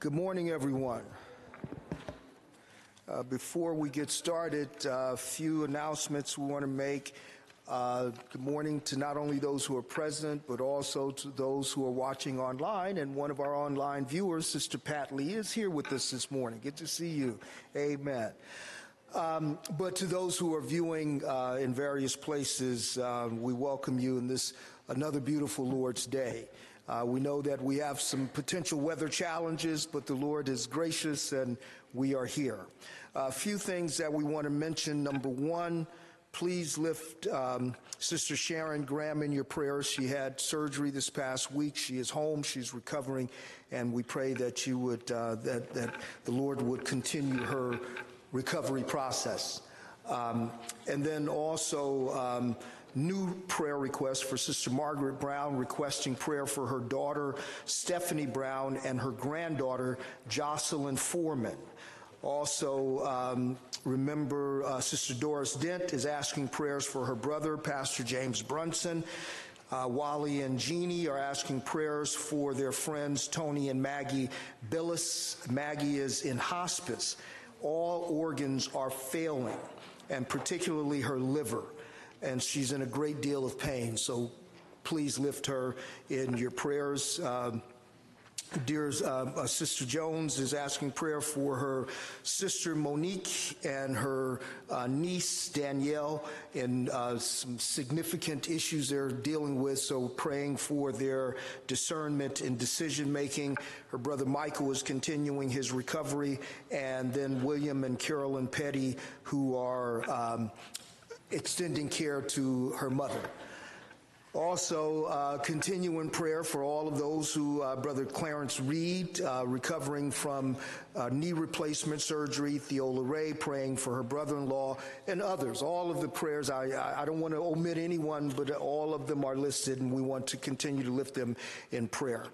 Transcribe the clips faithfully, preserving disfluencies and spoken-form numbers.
Good morning, everyone. Uh, before we get started, a uh, few announcements we want to make. Uh, good morning to not only those who are present, but also to those who are watching online. And one of our online viewers, Sister Pat Lee, is here with us this morning. Good to see you. Amen. Um, but to those who are viewing uh, in various places, uh, we welcome you in this another beautiful Lord's Day. Uh, we know that we have some potential weather challenges, but the Lord is gracious and we are here. A few things that we want to mention. Number one, please lift um, Sister Sharon Graham in your prayers. She had surgery this past week. She is home. She's recovering, and we pray that you would uh, that that the Lord would continue her recovery process. Um, and then also. Um, New prayer request for Sister Margaret Brown, requesting prayer for her daughter, Stephanie Brown, and her granddaughter, Jocelyn Foreman. Also, um, remember uh, Sister Doris Dent is asking prayers for her brother, Pastor James Brunson. Uh, Wally and Jeannie are asking prayers for their friends, Tony and Maggie Billis. Maggie is in hospice. All organs are failing, and particularly her liver. And she's in a great deal of pain, so please lift her in your prayers. Um, dear uh, uh, Sister Jones is asking prayer for her sister Monique and her uh, niece Danielle in uh, some significant issues they're dealing with, so praying for their discernment and decision making. Her brother Michael is continuing his recovery, and then William and Carolyn Petty, who are um, extending care to her mother. Also, uh, continue in prayer for all of those who, uh, Brother Clarence Reed, uh, recovering from uh, knee replacement surgery, Theola Ray, praying for her brother-in-law, and others. All of the prayers, I, I don't want to omit anyone, but all of them are listed, and we want to continue to lift them in prayer.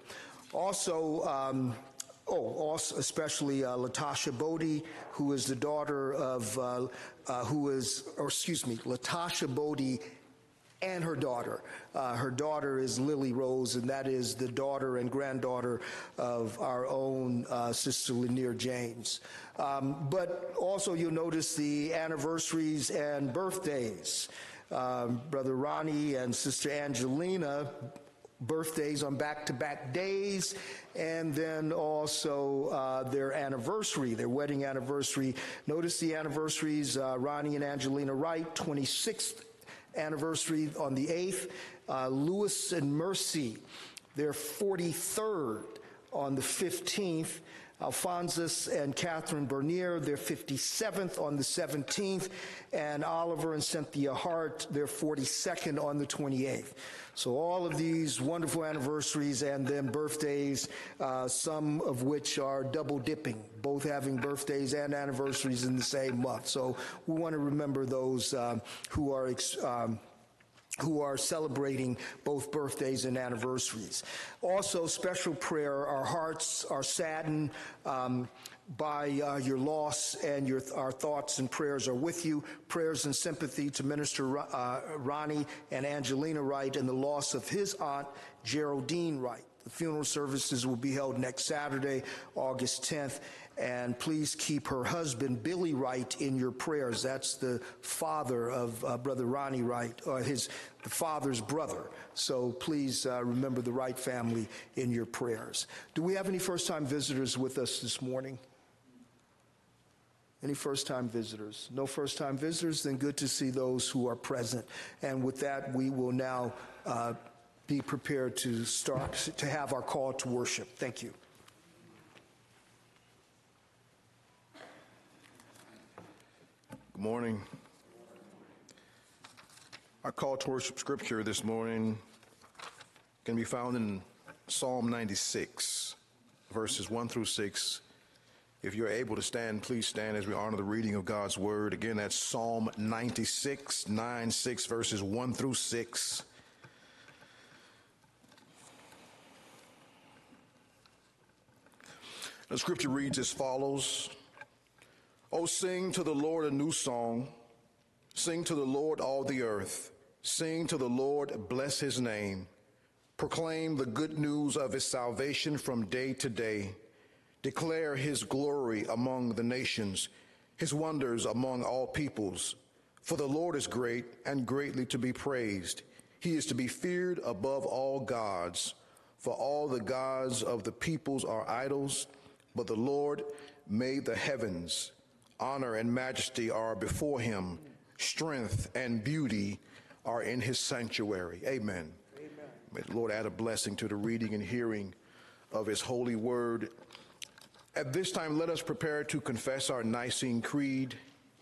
Also, um, Oh, also especially uh, Latasha Bodie, who is the daughter of, uh, uh, who is, or excuse me, Latasha Bodie and her daughter. Uh, her daughter is Lily Rose, and that is the daughter and granddaughter of our own uh, Sister Lanier James. Um, but also you'll notice the anniversaries and birthdays. Um, Brother Ronnie and Sister Angelina, birthdays on back-to-back days, and then also uh, their anniversary, their wedding anniversary. Notice the anniversaries, uh, Ronnie and Angelina Wright, twenty-sixth anniversary on the eighth, uh, Louis and Mercy, their forty-third on the fifteenth, Alphonsus and Catherine Bernier, their fifty-seventh on the seventeenth, and Oliver and Cynthia Hart, their forty-second on the twenty-eighth. So all of these wonderful anniversaries and then birthdays, uh, some of which are double dipping, both having birthdays and anniversaries in the same month. So we want to remember those um, who are ex- um, who are celebrating both birthdays and anniversaries. Also, special prayer, our hearts are saddened um, by uh, your loss, and your, our thoughts and prayers are with you. Prayers and sympathy to Minister uh, Ronnie and Angelina Wright and the loss of his aunt, Geraldine Wright. The funeral services will be held next Saturday, August tenth, and please keep her husband, Billy Wright, in your prayers. That's the father of uh, Brother Ronnie Wright, or his the father's brother. So please uh, remember the Wright family in your prayers. Do we have any first-time visitors with us this morning? Any first-time visitors? No first-time visitors? Then good to see those who are present. And with that, we will now uh, be prepared to start to have our call to worship. Thank you. Good morning. Our call to worship scripture this morning can be found in Psalm ninety-six, verses one through six. If you're able to stand, please stand as we honor the reading of God's word. Again, that's Psalm ninety-six, nine, six, verses one through six. The scripture reads as follows. Oh, sing to the Lord a new song. Sing to the Lord all the earth. Sing to the Lord, bless his name. Proclaim the good news of his salvation from day to day. Declare his glory among the nations, his wonders among all peoples. For the Lord is great and greatly to be praised. He is to be feared above all gods. For all the gods of the peoples are idols, but the Lord made the heavens. Honor and majesty are before him. Strength and beauty are in his sanctuary. Amen. Amen. May the Lord add a blessing to the reading and hearing of his holy word. At this time, let us prepare to confess our Nicene Creed.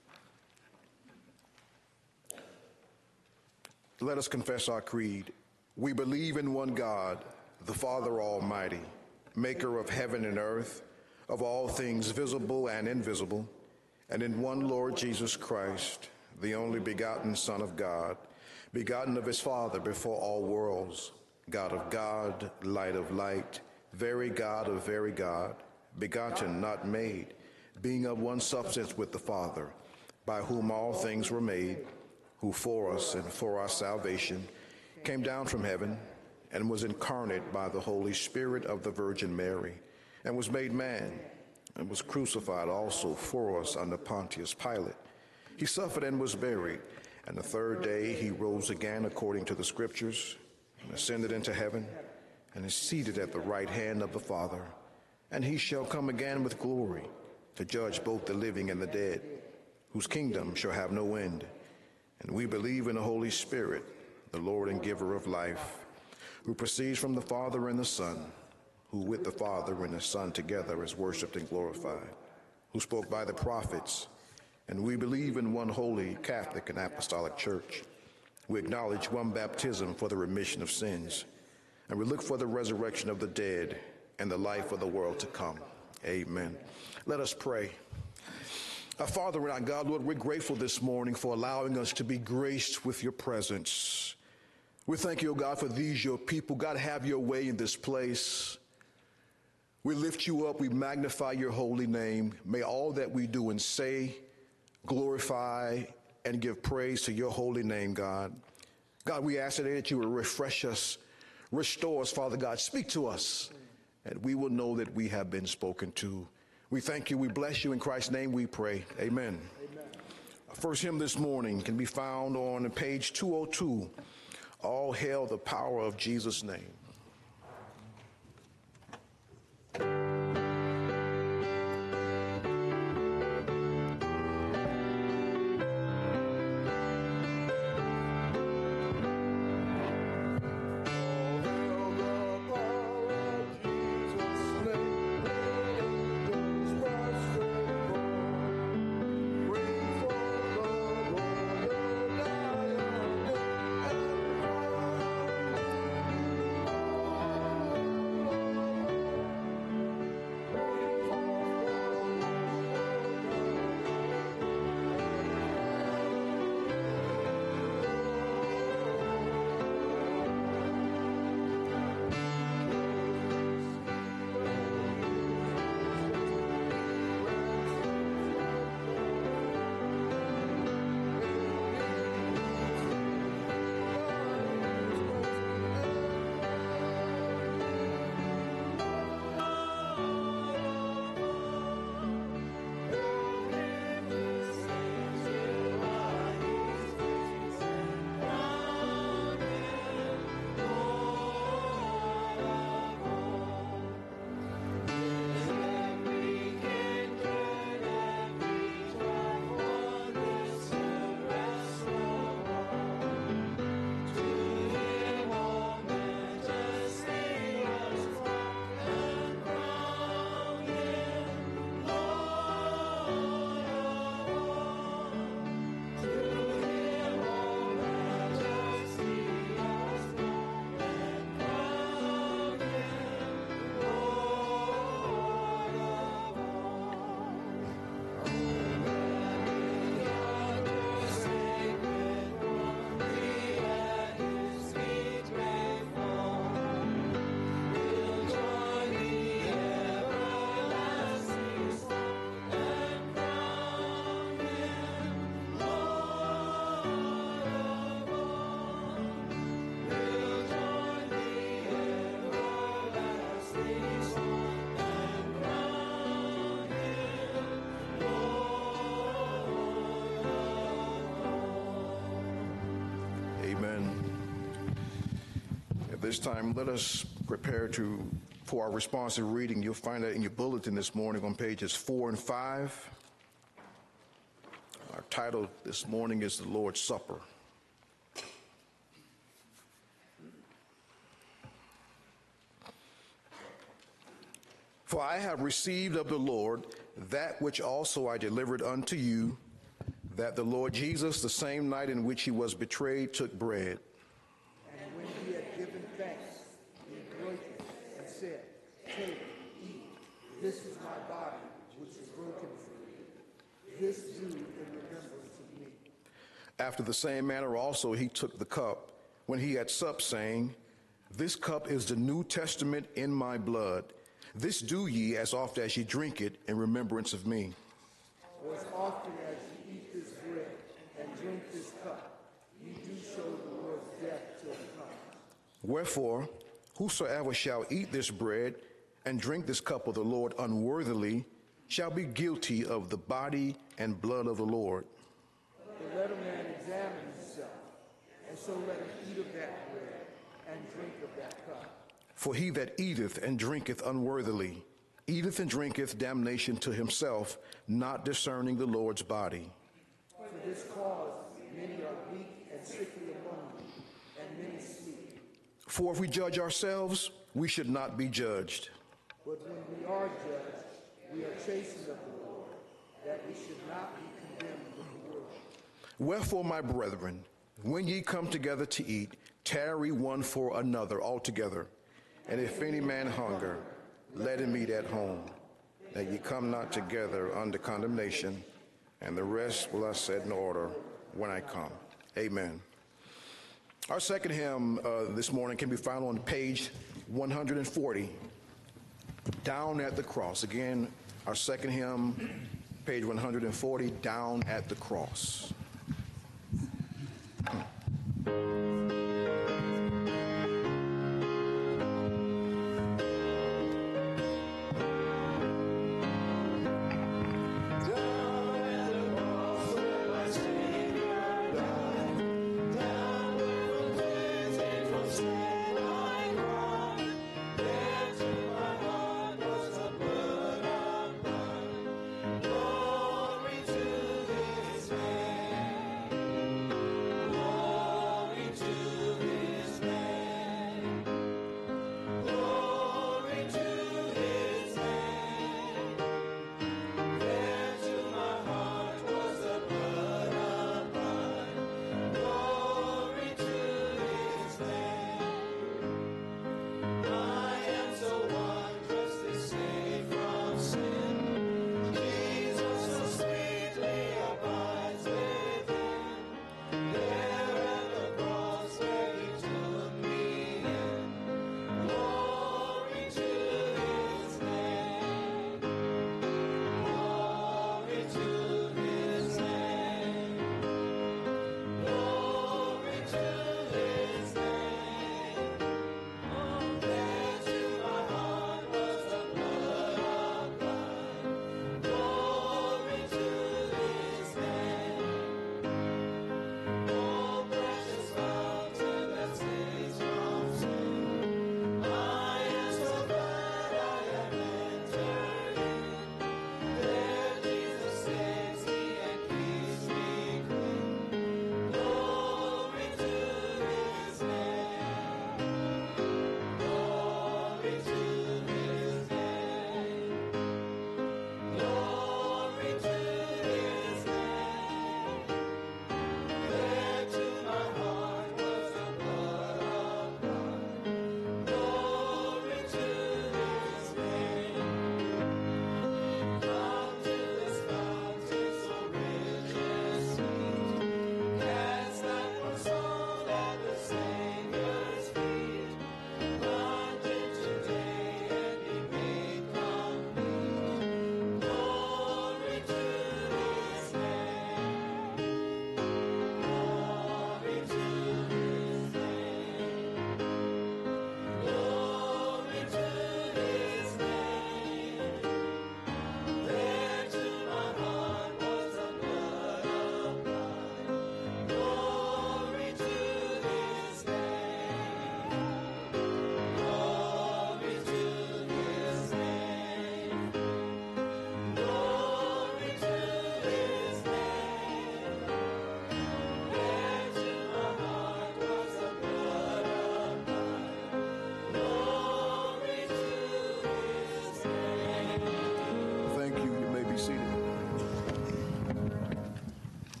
Let us confess our creed. We believe in one God, the Father Almighty, maker of heaven and earth, of all things visible and invisible, and in one Lord Jesus Christ, the only begotten Son of God, begotten of his Father before all worlds, God of God, light of light, very God of very God, begotten, not made, being of one substance with the Father, by whom all things were made, who for us and for our salvation came down from heaven and was incarnate by the Holy Spirit of the Virgin Mary, and was made man, and was crucified also for us under Pontius Pilate. He suffered and was buried, and the third day he rose again according to the Scriptures, and ascended into heaven, and is seated at the right hand of the Father. And he shall come again with glory to judge both the living and the dead, whose kingdom shall have no end. And we believe in the Holy Spirit, the Lord and giver of life, who proceeds from the Father and the Son, who with the Father and the Son together is worshipped and glorified, who spoke by the prophets. And we believe in one holy, Catholic, and Apostolic Church. We acknowledge one baptism for the remission of sins, and we look for the resurrection of the dead and the life of the world to come. Amen. Let us pray. Our Father and our God, Lord, we're grateful this morning for allowing us to be graced with your presence. We thank you, O God, for these, your people. God, have your way in this place. We lift you up. We magnify your holy name. May all that we do and say glorify and give praise to your holy name, God. God, we ask today that you will refresh us, restore us, Father God. Speak to us, and we will know that we have been spoken to. We thank you. We bless you. In Christ's name we pray. Amen. Amen. Our first hymn this morning can be found on page two oh two. All hail the power of Jesus' name. Thank you. Amen. At this time, let us prepare to for our responsive reading. You'll find that in your bulletin this morning on pages four and five. Our title this morning is The Lord's Supper. For I have received of the Lord that which also I delivered unto you, that the Lord Jesus, the same night in which he was betrayed, took bread. And when he had given thanks, he broke it and said, Take, eat, this is my body, which is broken for you. This do in remembrance of me. After the same manner also he took the cup, when he had supped, saying, This cup is the New Testament in my blood. This do ye as oft as ye drink it in remembrance of me. For as often as ye eat this bread and drink this cup, ye do show the Lord's death till he comes. Wherefore, whosoever shall eat this bread and drink this cup of the Lord unworthily shall be guilty of the body and blood of the Lord. But let a man examine himself, and so let him eat of that bread and drink of that cup. For he that eateth and drinketh unworthily eateth and drinketh damnation to himself, not discerning the Lord's body. For this cause many are weak and sickly among you, and many sleep. For if we judge ourselves, we should not be judged. But when we are judged, we are chastened of the Lord, that we should not be condemned with the world. Wherefore, my brethren, when ye come together to eat, tarry one for another altogether. And if any man hunger, let him eat at home, that ye come not together under condemnation, and the rest will I set in order when I come. Amen. Our second hymn uh, this morning can be found on page one hundred forty, Down at the Cross. Again, our second hymn, page one hundred forty, Down at the Cross. Glory to his name.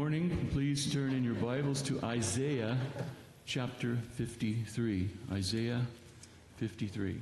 morning. Please turn in your Bibles to Isaiah chapter fifty-three. Isaiah fifty-three.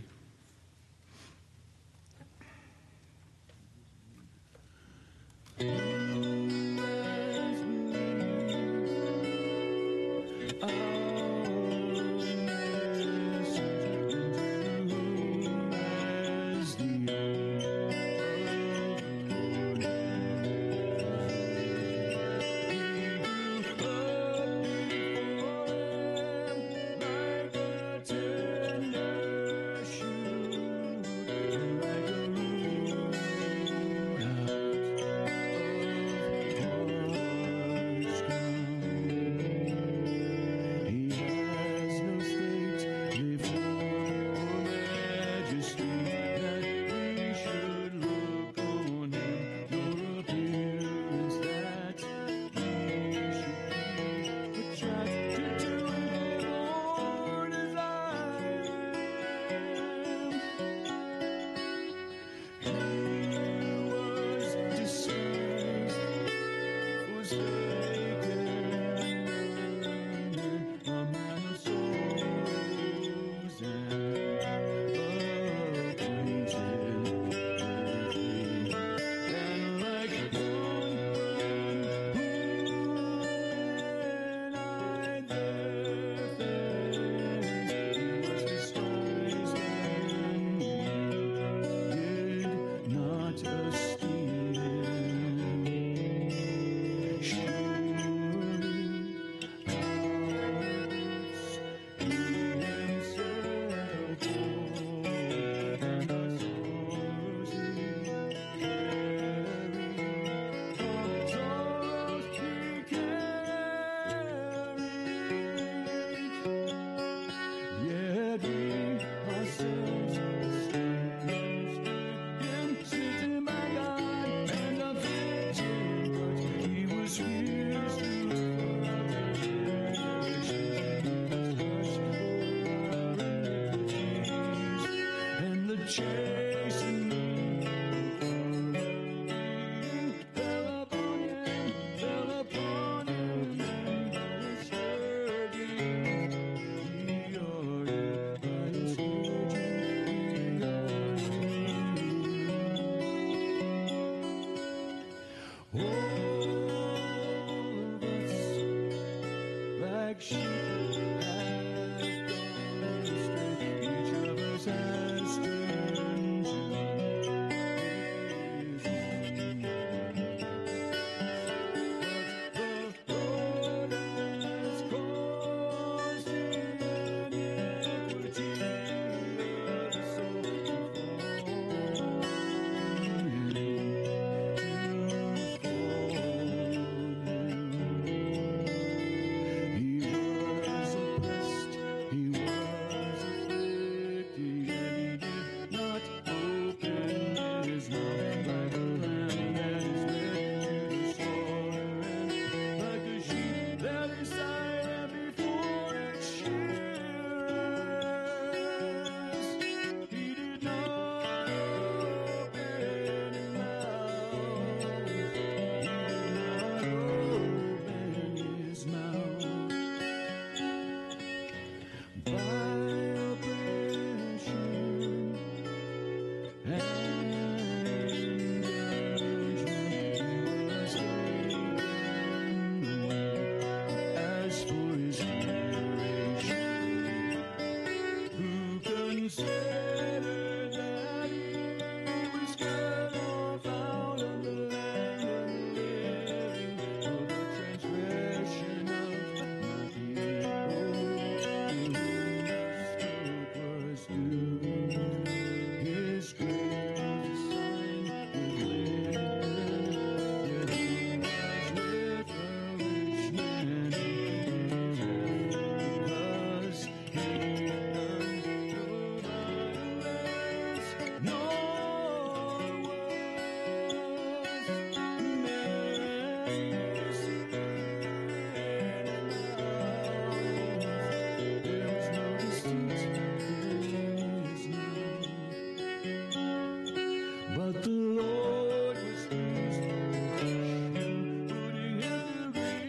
But the Lord was pleased with him, putting him to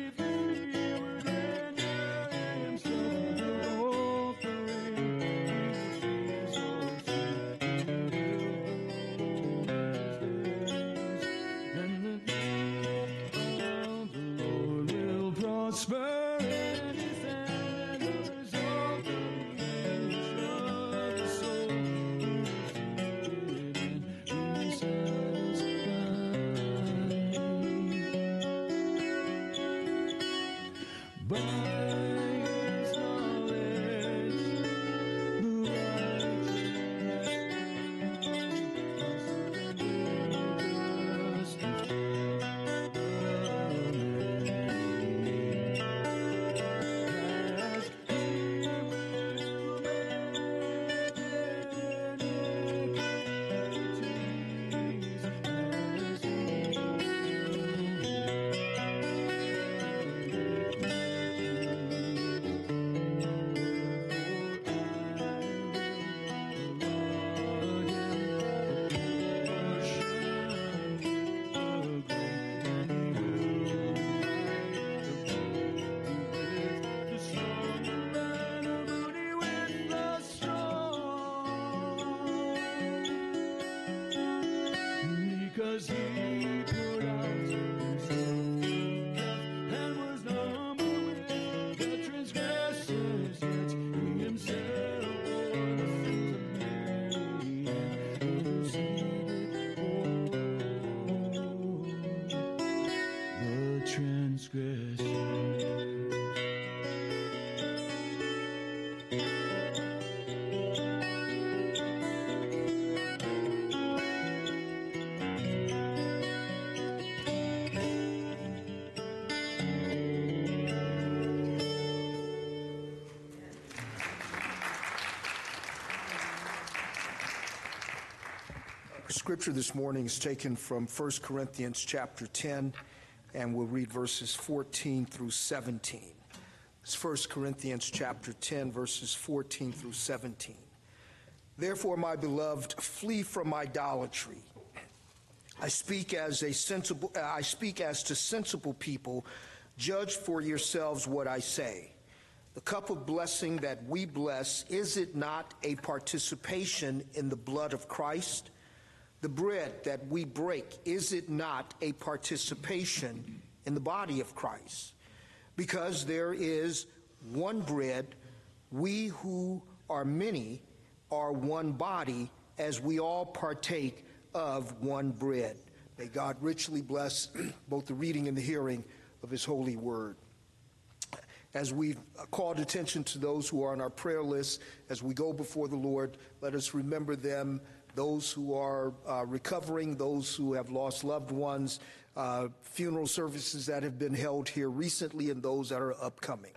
Because he poured out himself and was numbered with the transgressors, yet he himself bore the sins of many and received all the transgressors. Scripture this morning is taken from First Corinthians chapter ten, and we'll read verses fourteen through seventeen. It's First Corinthians chapter ten, verses fourteen through seventeen. Therefore, my beloved, flee from idolatry. I speak as a sensible, I speak as to sensible people. Judge for yourselves what I say. The cup of blessing that we bless, is it not a participation in the blood of Christ? The bread that we break, is it not a participation in the body of Christ? Because there is one bread, we who are many are one body, as we all partake of one bread. May God richly bless both the reading and the hearing of his holy word. As we've called attention to those who are on our prayer list, as we go before the Lord, let us remember them, those who are uh, recovering, those who have lost loved ones, uh, funeral services that have been held here recently, and those that are upcoming.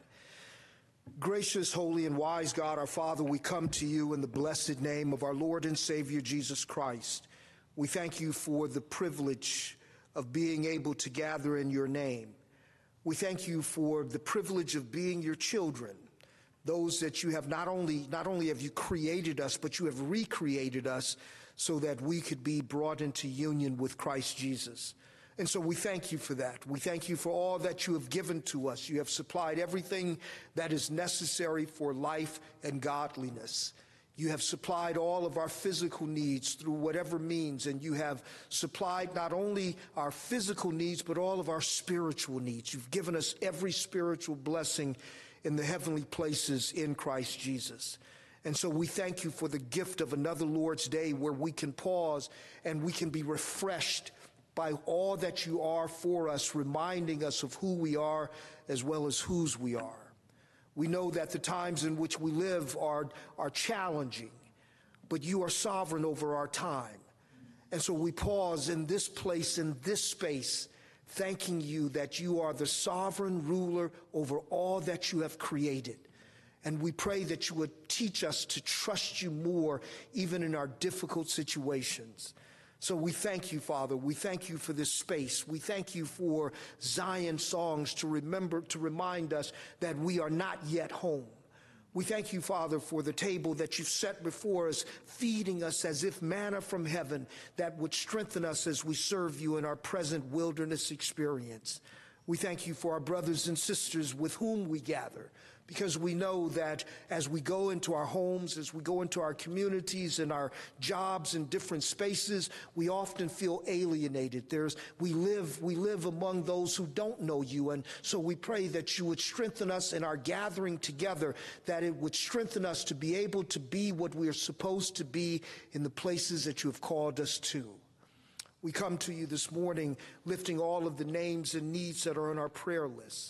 Gracious, holy, and wise God, our Father, we come to you in the blessed name of our Lord and Savior, Jesus Christ. We thank you for the privilege of being able to gather in your name. We thank you for the privilege of being your children, those that you have not only, not only have you created us, but you have recreated us so that we could be brought into union with Christ Jesus. And so we thank you for that. We thank you for all that you have given to us. You have supplied everything that is necessary for life and godliness. You have supplied all of our physical needs through whatever means, and you have supplied not only our physical needs, but all of our spiritual needs. You've given us every spiritual blessing in the heavenly places in Christ Jesus. And so we thank you for the gift of another Lord's Day where we can pause and we can be refreshed by all that you are for us, reminding us of who we are as well as whose we are. We know that the times in which we live are, are challenging, but you are sovereign over our time. And so we pause in this place, in this space, thanking you that you are the sovereign ruler over all that you have created. And we pray that you would teach us to trust you more, even in our difficult situations. So we thank you, Father. We thank you for this space. We thank you for Zion songs to remember, to remind us that we are not yet home. We thank you, Father, for the table that you've set before us, feeding us as if manna from heaven that would strengthen us as we serve you in our present wilderness experience. We thank you for our brothers and sisters with whom we gather, because we know that as we go into our homes, as we go into our communities and our jobs in different spaces, we often feel alienated. There's, we live, we live among those who don't know you. And so we pray that you would strengthen us in our gathering together, that it would strengthen us to be able to be what we are supposed to be in the places that you have called us to. We come to you this morning lifting all of the names and needs that are on our prayer list.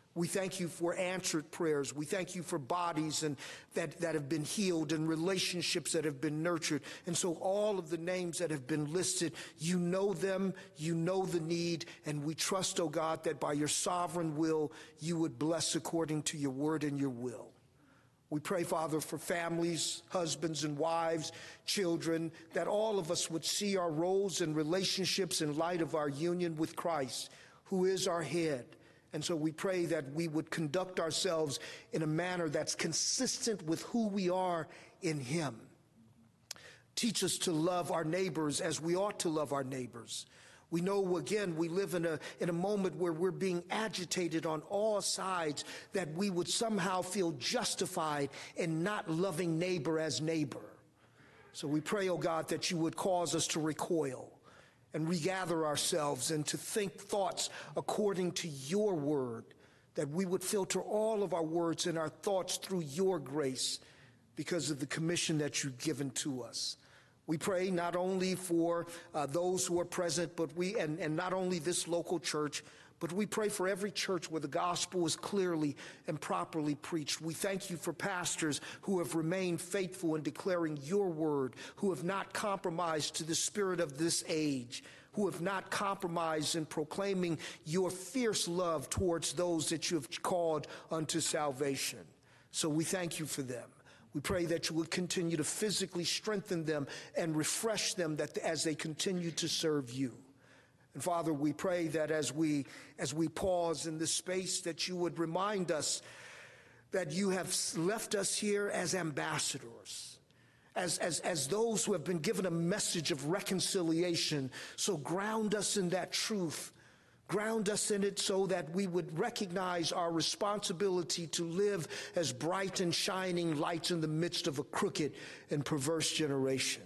We thank you for answered prayers. We thank you for bodies and that, that have been healed and relationships that have been nurtured. And so all of the names that have been listed, you know them, you know the need, and we trust, oh God, that by your sovereign will, you would bless according to your word and your will. We pray, Father, for families, husbands and wives, children, that all of us would see our roles and relationships in light of our union with Christ, who is our head. And so we pray that we would conduct ourselves in a manner that's consistent with who we are in him. Teach us to love our neighbors as we ought to love our neighbors. We know, again, we live in a, in a moment where we're being agitated on all sides, that we would somehow feel justified in not loving neighbor as neighbor. So we pray, oh God, that you would cause us to recoil and regather ourselves and to think thoughts according to your word, that we would filter all of our words and our thoughts through your grace because of the commission that you've given to us. We pray not only for uh, those who are present, but we, and, and not only this local church, but we pray for every church where the gospel is clearly and properly preached. We thank you for pastors who have remained faithful in declaring your word, who have not compromised to the spirit of this age, who have not compromised in proclaiming your fierce love towards those that you have called unto salvation. So we thank you for them. We pray that you would continue to physically strengthen them and refresh them that as they continue to serve you. And Father, we pray that as we as we pause in this space, that you would remind us that you have left us here as ambassadors, as, as, as those who have been given a message of reconciliation. So ground us in that truth. Ground us in it so that we would recognize our responsibility to live as bright and shining lights in the midst of a crooked and perverse generation.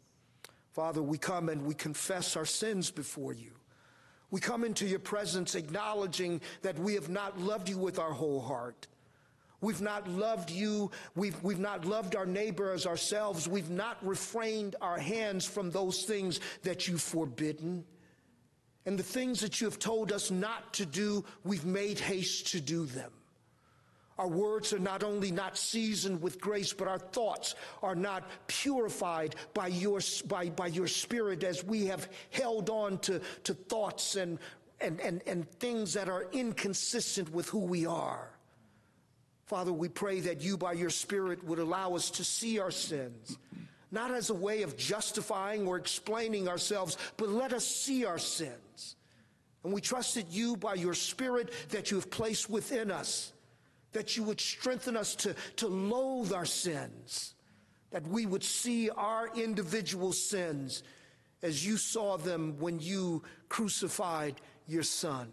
Father, we come and we confess our sins before you. We come into your presence acknowledging that we have not loved you with our whole heart. We've not loved you. We've, we've not loved our neighbor as ourselves. We've not refrained our hands from those things that you've forbidden. And the things that you have told us not to do, we've made haste to do them. Our words are not only not seasoned with grace, but our thoughts are not purified by your, by, by your spirit as we have held on to, to thoughts and, and, and, and things that are inconsistent with who we are. Father, we pray that you by your spirit would allow us to see our sins, not as a way of justifying or explaining ourselves, but let us see our sins. And we trust that you, by your spirit that you have placed within us, that you would strengthen us to, to loathe our sins, that we would see our individual sins as you saw them when you crucified your Son.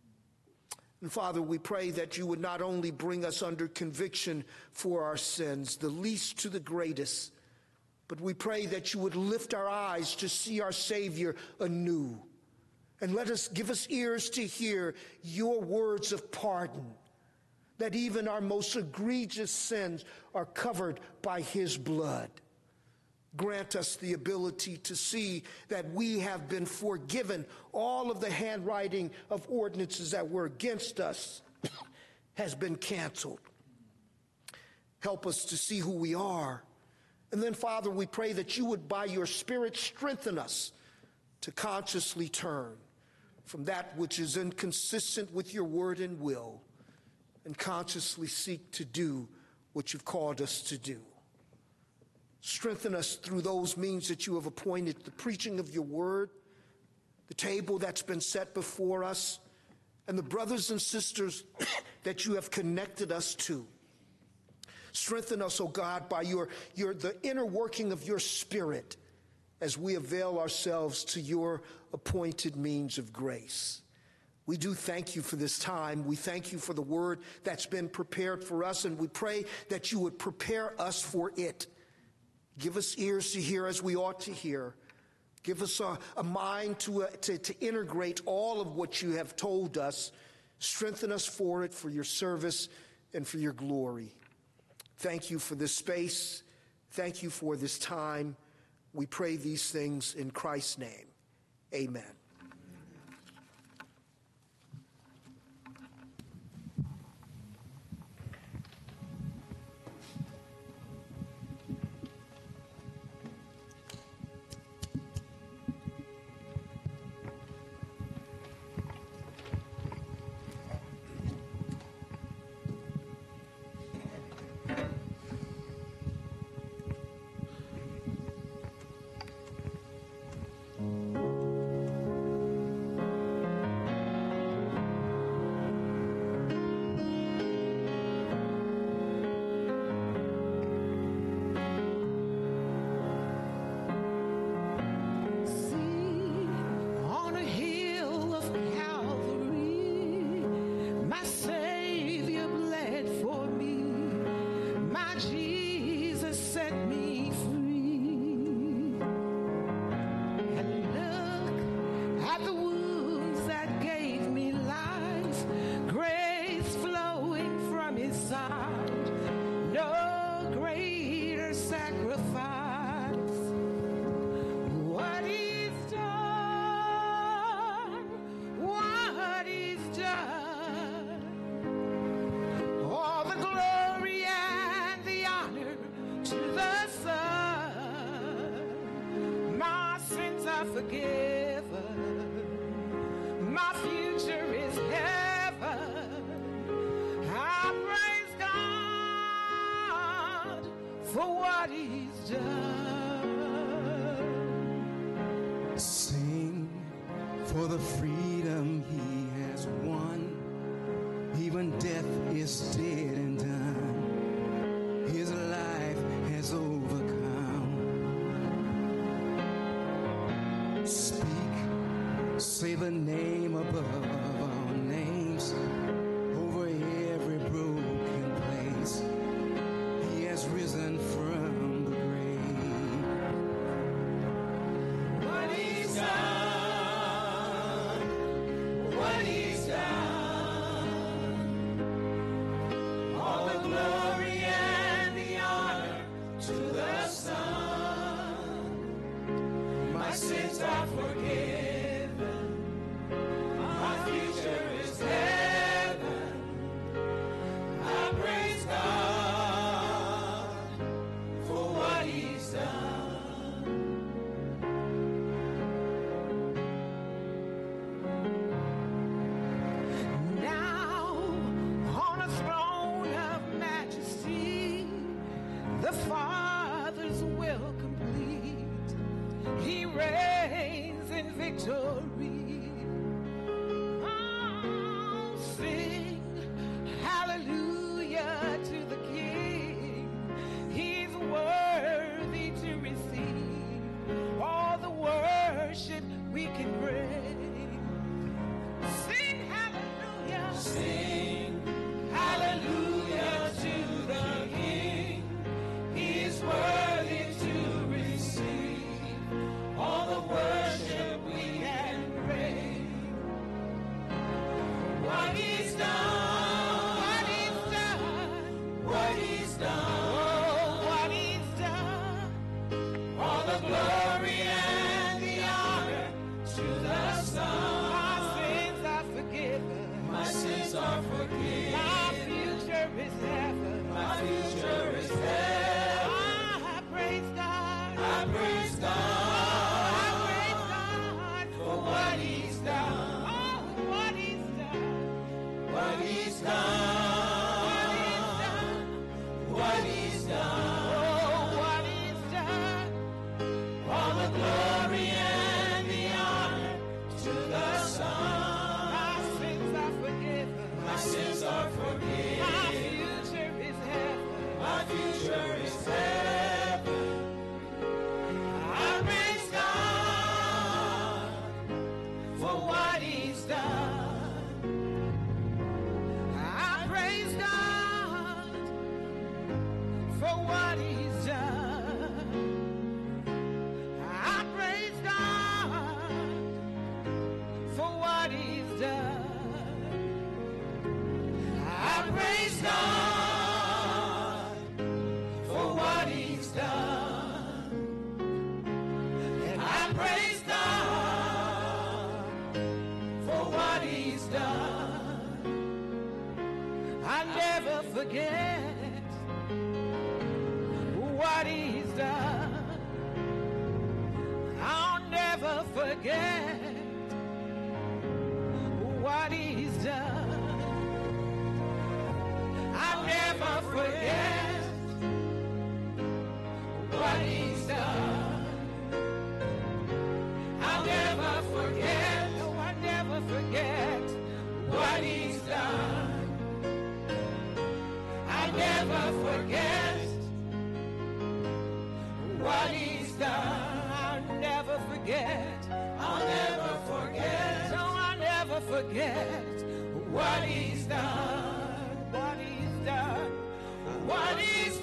And Father, we pray that you would not only bring us under conviction for our sins, the least to the greatest, but we pray that you would lift our eyes to see our Savior anew. And let us give us ears to hear your words of pardon, that even our most egregious sins are covered by his blood. Grant us the ability to see that we have been forgiven. All of the handwriting of ordinances that were against us has been canceled. Help us to see who we are. And then, Father, we pray that you would, by your Spirit, strengthen us to consciously turn from that which is inconsistent with your word and will, and consciously seek to do what you've called us to do. Strengthen us through those means that you have appointed, the preaching of your word, the table that's been set before us, and the brothers and sisters that you have connected us to. Strengthen us, O God, by your, your, the inner working of your Spirit as we avail ourselves to your appointed means of grace. We do thank you for this time. We thank you for the word that's been prepared for us, and we pray that you would prepare us for it. Give us ears to hear as we ought to hear. Give us a, a mind to, uh, to, to integrate all of what you have told us. Strengthen us for it, for your service and for your glory. Thank you for this space. Thank you for this time. We pray these things in Christ's name. Amen. are forgiven. My future is heaven. I praise God for what he's done. Sing for the freedom he has won. Even death is dead and done. His life has overcome. Speak, say the name above all names, over every broken place. He has risen from the grave. What he's done, what he's done, all the glory and the honor to the Son. My sins are forgiven, my future is heaven. I praise God for what he's done. Now, on a throne of majesty, the Father's will complete. He reigns in victory. Oh, sing hallelujah to the King. He's worthy to receive all the worship we can bring. Sing hallelujah. Sing hallelujah to the King. He's worthy to receive all the worship we can bring. What he's done, what he's done, what he's done, oh, what he's done, all the glory and the honor to the Son. My sins are forgiven, my sins are forgiven. My future is heaven, my future is heaven. I praise God, I praise God, I praise God for what he's done, oh, what he's done, what he's done, what he's done, oh, what he's done, all the glory and the honor to the Son. My sins are forgiven, my sins are forgiven. My future is heaven, my future is heaven. I praise God for what he's done. I praise God for what he's done. I praise God for what he's done. I praise God for what he's done. And I praise God for what he's done. I never forget what he's done. I'll never forget what he's done. I'll never forget what he's done. I'll never forget, no, I'll never forget what he's done. I'll never forget what he's done. I'll never forget, I'll never forget, no, I'll never forget what he's done, what he's done, what he's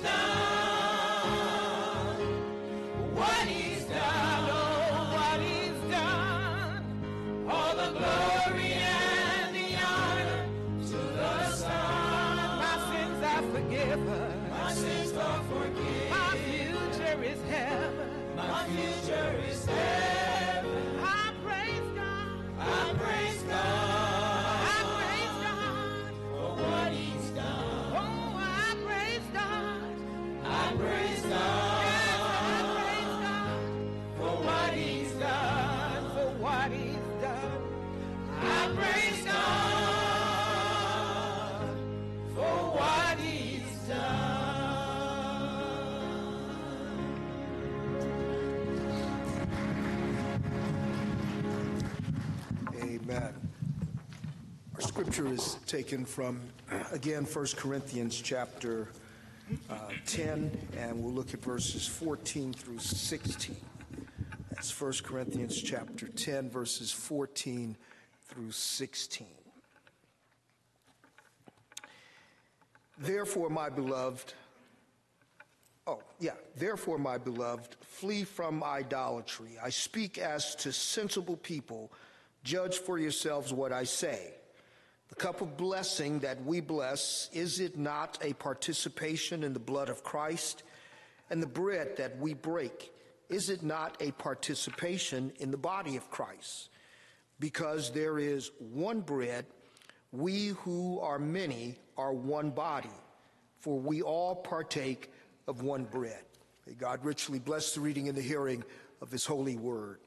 done, what he's done, oh, what he's done, all the glory and the honor to the Son. My sins are forgiven, my sins are forgiven. My future is heaven, my future is heaven. I praise God, I praise God, I praise God for scripture is taken from, again, First Corinthians chapter uh, ten, and we'll look at verses fourteen through sixteen. That's First Corinthians chapter ten, verses fourteen through sixteen. Therefore, my beloved, oh, yeah, therefore, my beloved, flee from idolatry. I speak as to sensible people. Judge for yourselves what I say. The cup of blessing that we bless, is it not a participation in the blood of Christ? And the bread that we break, is it not a participation in the body of Christ? Because there is one bread, we who are many are one body, for we all partake of one bread. May God richly bless the reading and the hearing of his holy word.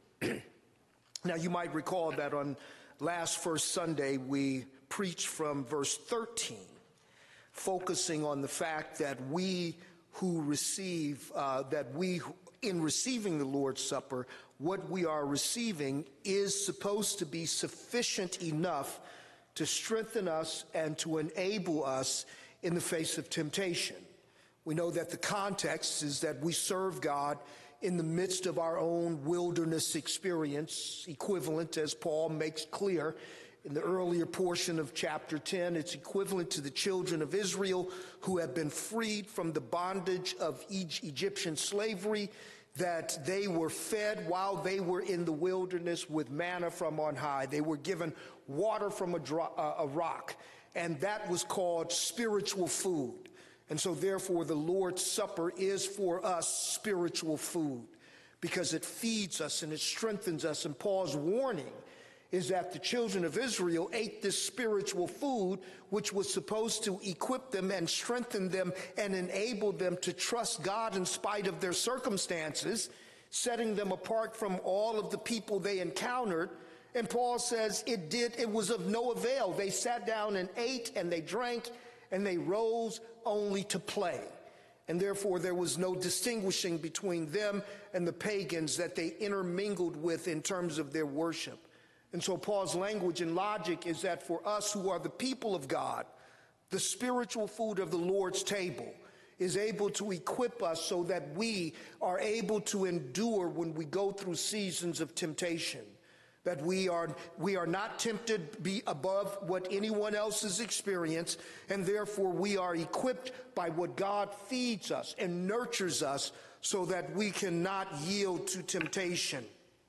Now, you might recall that on last First Sunday, we preached from verse thirteen, focusing on the fact that we who receive, uh, that we, in receiving the Lord's Supper, what we are receiving is supposed to be sufficient enough to strengthen us and to enable us in the face of temptation. We know that the context is that we serve God in the midst of our own wilderness experience, equivalent, as Paul makes clear in the earlier portion of chapter ten, it's equivalent to the children of Israel who have been freed from the bondage of Egyptian slavery, that they were fed while they were in the wilderness with manna from on high. They were given water from a, dro- uh, a rock, and that was called spiritual food. And so therefore the Lord's Supper is for us spiritual food, because it feeds us and it strengthens us. And Paul's warning is that the children of Israel ate this spiritual food, which was supposed to equip them and strengthen them and enable them to trust God in spite of their circumstances, setting them apart from all of the people they encountered. And Paul says it did, it was of no avail. They sat down and ate and they drank and they rose only to play. And therefore there was no distinguishing between them and the pagans that they intermingled with in terms of their worship. And so Paul's language and logic is that for us who are the people of God, the spiritual food of the Lord's table is able to equip us so that we are able to endure when we go through seasons of temptation, that we are we are not tempted to be above what anyone else has experienced, and therefore we are equipped by what God feeds us and nurtures us so that we cannot yield to temptation,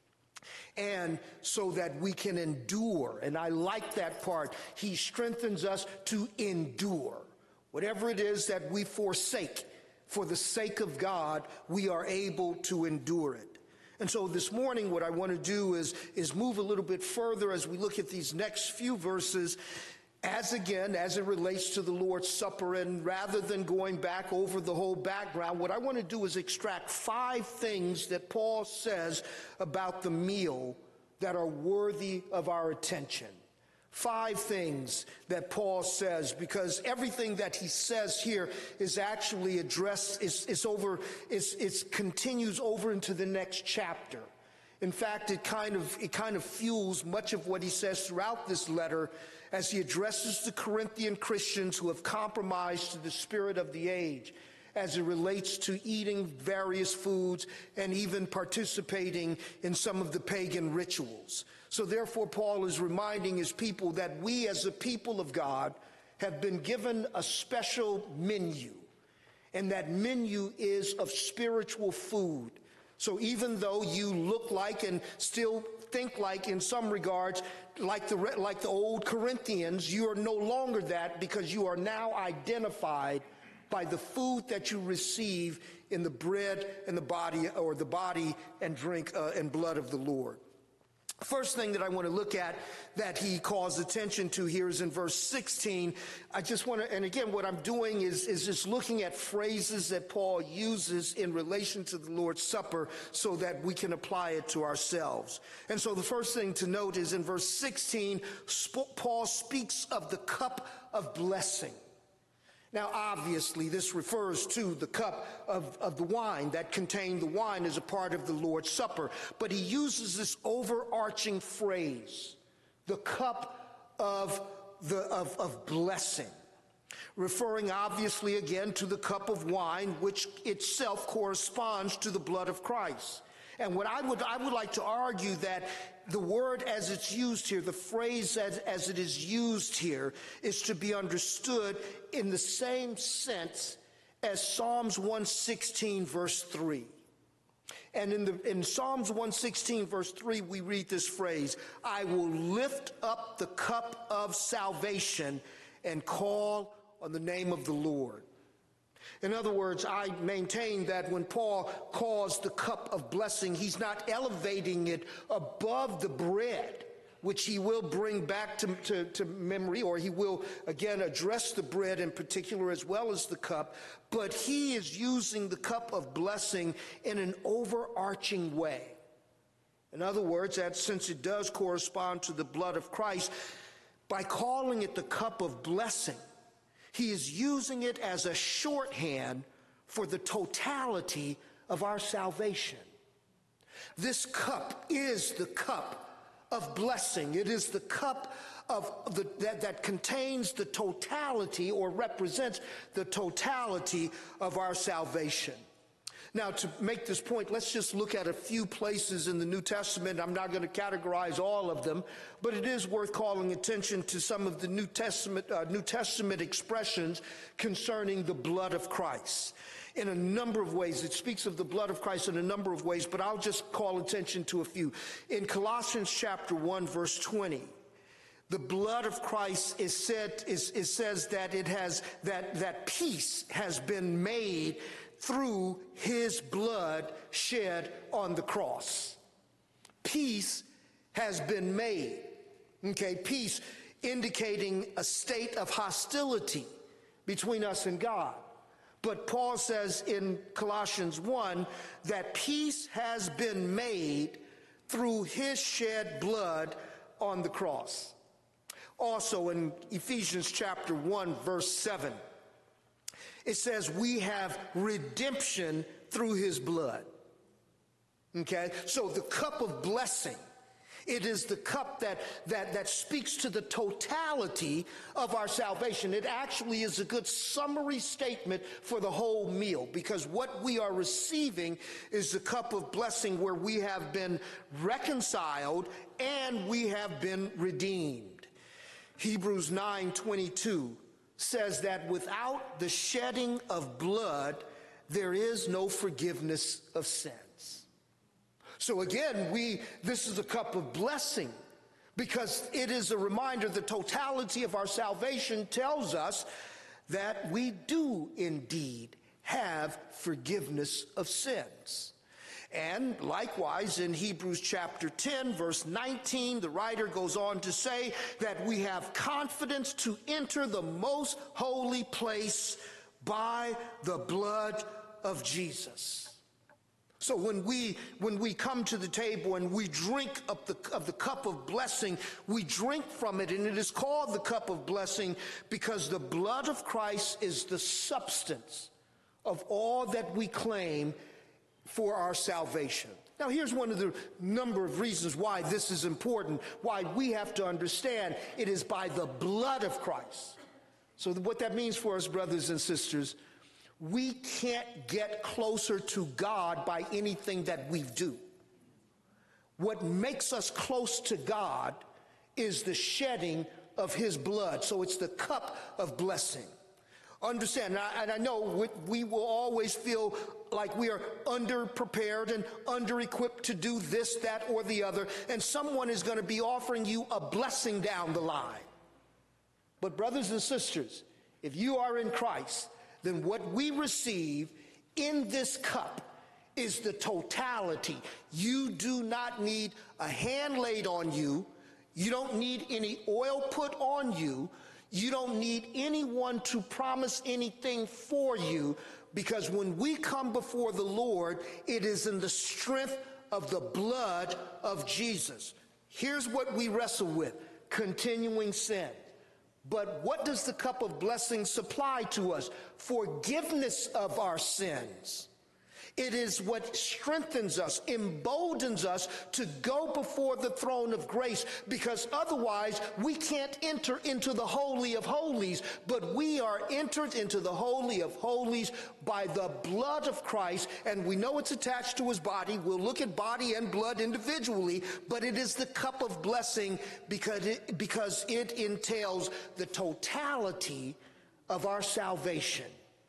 and so that we can endure. And I like that part. He strengthens us to endure. Whatever it is that we forsake for the sake of God, we are able to endure it. And so this morning, what I want to do is, is move a little bit further as we look at these next few verses, as again, as it relates to the Lord's Supper. And rather than going back over the whole background, what I want to do is extract five things that Paul says about the meal that are worthy of our attention. Five things that Paul says, because everything that he says here is actually addressed, is, is over, is, is continues over into the next chapter. In fact, it kind of, it kind of fuels much of what he says throughout this letter as he addresses the Corinthian Christians who have compromised to the spirit of the age as it relates to eating various foods and even participating in some of the pagan rituals. So therefore, Paul is reminding his people that we as a people of God have been given a special menu, and that menu is of spiritual food. So even though you look like and still think like, in some regards, like the like the old Corinthians, you are no longer that, because you are now identified by the food that you receive in the bread and the body, or the body and drink uh, and blood of the Lord. First thing that I want to look at that he calls attention to here is in verse sixteen. I just want to, and again, what I'm doing is, is just looking at phrases that Paul uses in relation to the Lord's Supper so that we can apply it to ourselves. And so the first thing to note is in verse sixteen, Paul speaks of the cup of blessing. Now, obviously, this refers to the cup of, of the wine that contained the wine as a part of the Lord's Supper. But he uses this overarching phrase, the cup of the of, of blessing, referring obviously again to the cup of wine, which itself corresponds to the blood of Christ. And what I would I would like to argue that the word as it's used here, the phrase as, as it is used here, is to be understood in the same sense as Psalms one sixteen verse three. And in, the, in Psalms one sixteen verse three, we read this phrase, I will lift up the cup of salvation and call on the name of the Lord. In other words, I maintain that when Paul calls the cup of blessing, he's not elevating it above the bread, which he will bring back to, to, to memory, or he will again address the bread in particular as well as the cup, but he is using the cup of blessing in an overarching way. In other words, that since it does correspond to the blood of Christ, by calling it the cup of blessing, he is using it as a shorthand for the totality of our salvation. This cup is the cup of blessing. It is the cup of the, that, that contains the totality or represents the totality of our salvation. Now, to make this point, let's just look at a few places in the New Testament. I'm not going to categorize all of them, but it is worth calling attention to some of the New Testament, uh, New Testament expressions concerning the blood of Christ. In a number of ways, it speaks of the blood of Christ in a number of ways, but I'll just call attention to a few. In Colossians chapter one, verse twenty, the blood of Christ is said, is, it says that it has, that, that peace has been made through his blood shed on the cross. Peace has been made. Okay, peace indicating a state of hostility between us and God. But Paul says in Colossians one that peace has been made through his shed blood on the cross. Also in Ephesians chapter one, verse seven, it says we have redemption through his blood. Okay, so the cup of blessing, it is the cup that, that, that speaks to the totality of our salvation. It actually is a good summary statement for the whole meal, because what we are receiving is the cup of blessing where we have been reconciled and we have been redeemed. Hebrews nine twenty-two says that without the shedding of blood, there is no forgiveness of sins. So again, we this is a cup of blessing because it is a reminder the totality of our salvation tells us that we do indeed have forgiveness of sins. And likewise, in Hebrews chapter ten, verse nineteen, the writer goes on to say that we have confidence to enter the most holy place by the blood of Jesus. So when we when we come to the table and we drink of the, of the cup of blessing, we drink from it, and it is called the cup of blessing because the blood of Christ is the substance of all that we claim for our salvation. Now, here's one of the number of reasons why this is important, why we have to understand it is by the blood of Christ. So what that means for us, brothers and sisters, we can't get closer to God by anything that we do. What makes us close to God is the shedding of his blood. So it's the cup of blessing. Understand, and I, and I know we, we will always feel like we are underprepared and under-equipped to do this, that, or the other, and someone is going to be offering you a blessing down the line. But brothers and sisters, if you are in Christ, then what we receive in this cup is the totality. You do not need a hand laid on you. You don't need any oil put on you. You don't need anyone to promise anything for you, because when we come before the Lord, it is in the strength of the blood of Jesus. Here's what we wrestle with: continuing sin. But what does the cup of blessing supply to us? Forgiveness of our sins. It is what strengthens us, emboldens us to go before the throne of grace, because otherwise we can't enter into the Holy of Holies, but we are entered into the Holy of Holies by the blood of Christ, and we know it's attached to his body. We'll look at body and blood individually, but it is the cup of blessing because it, because it entails the totality of our salvation.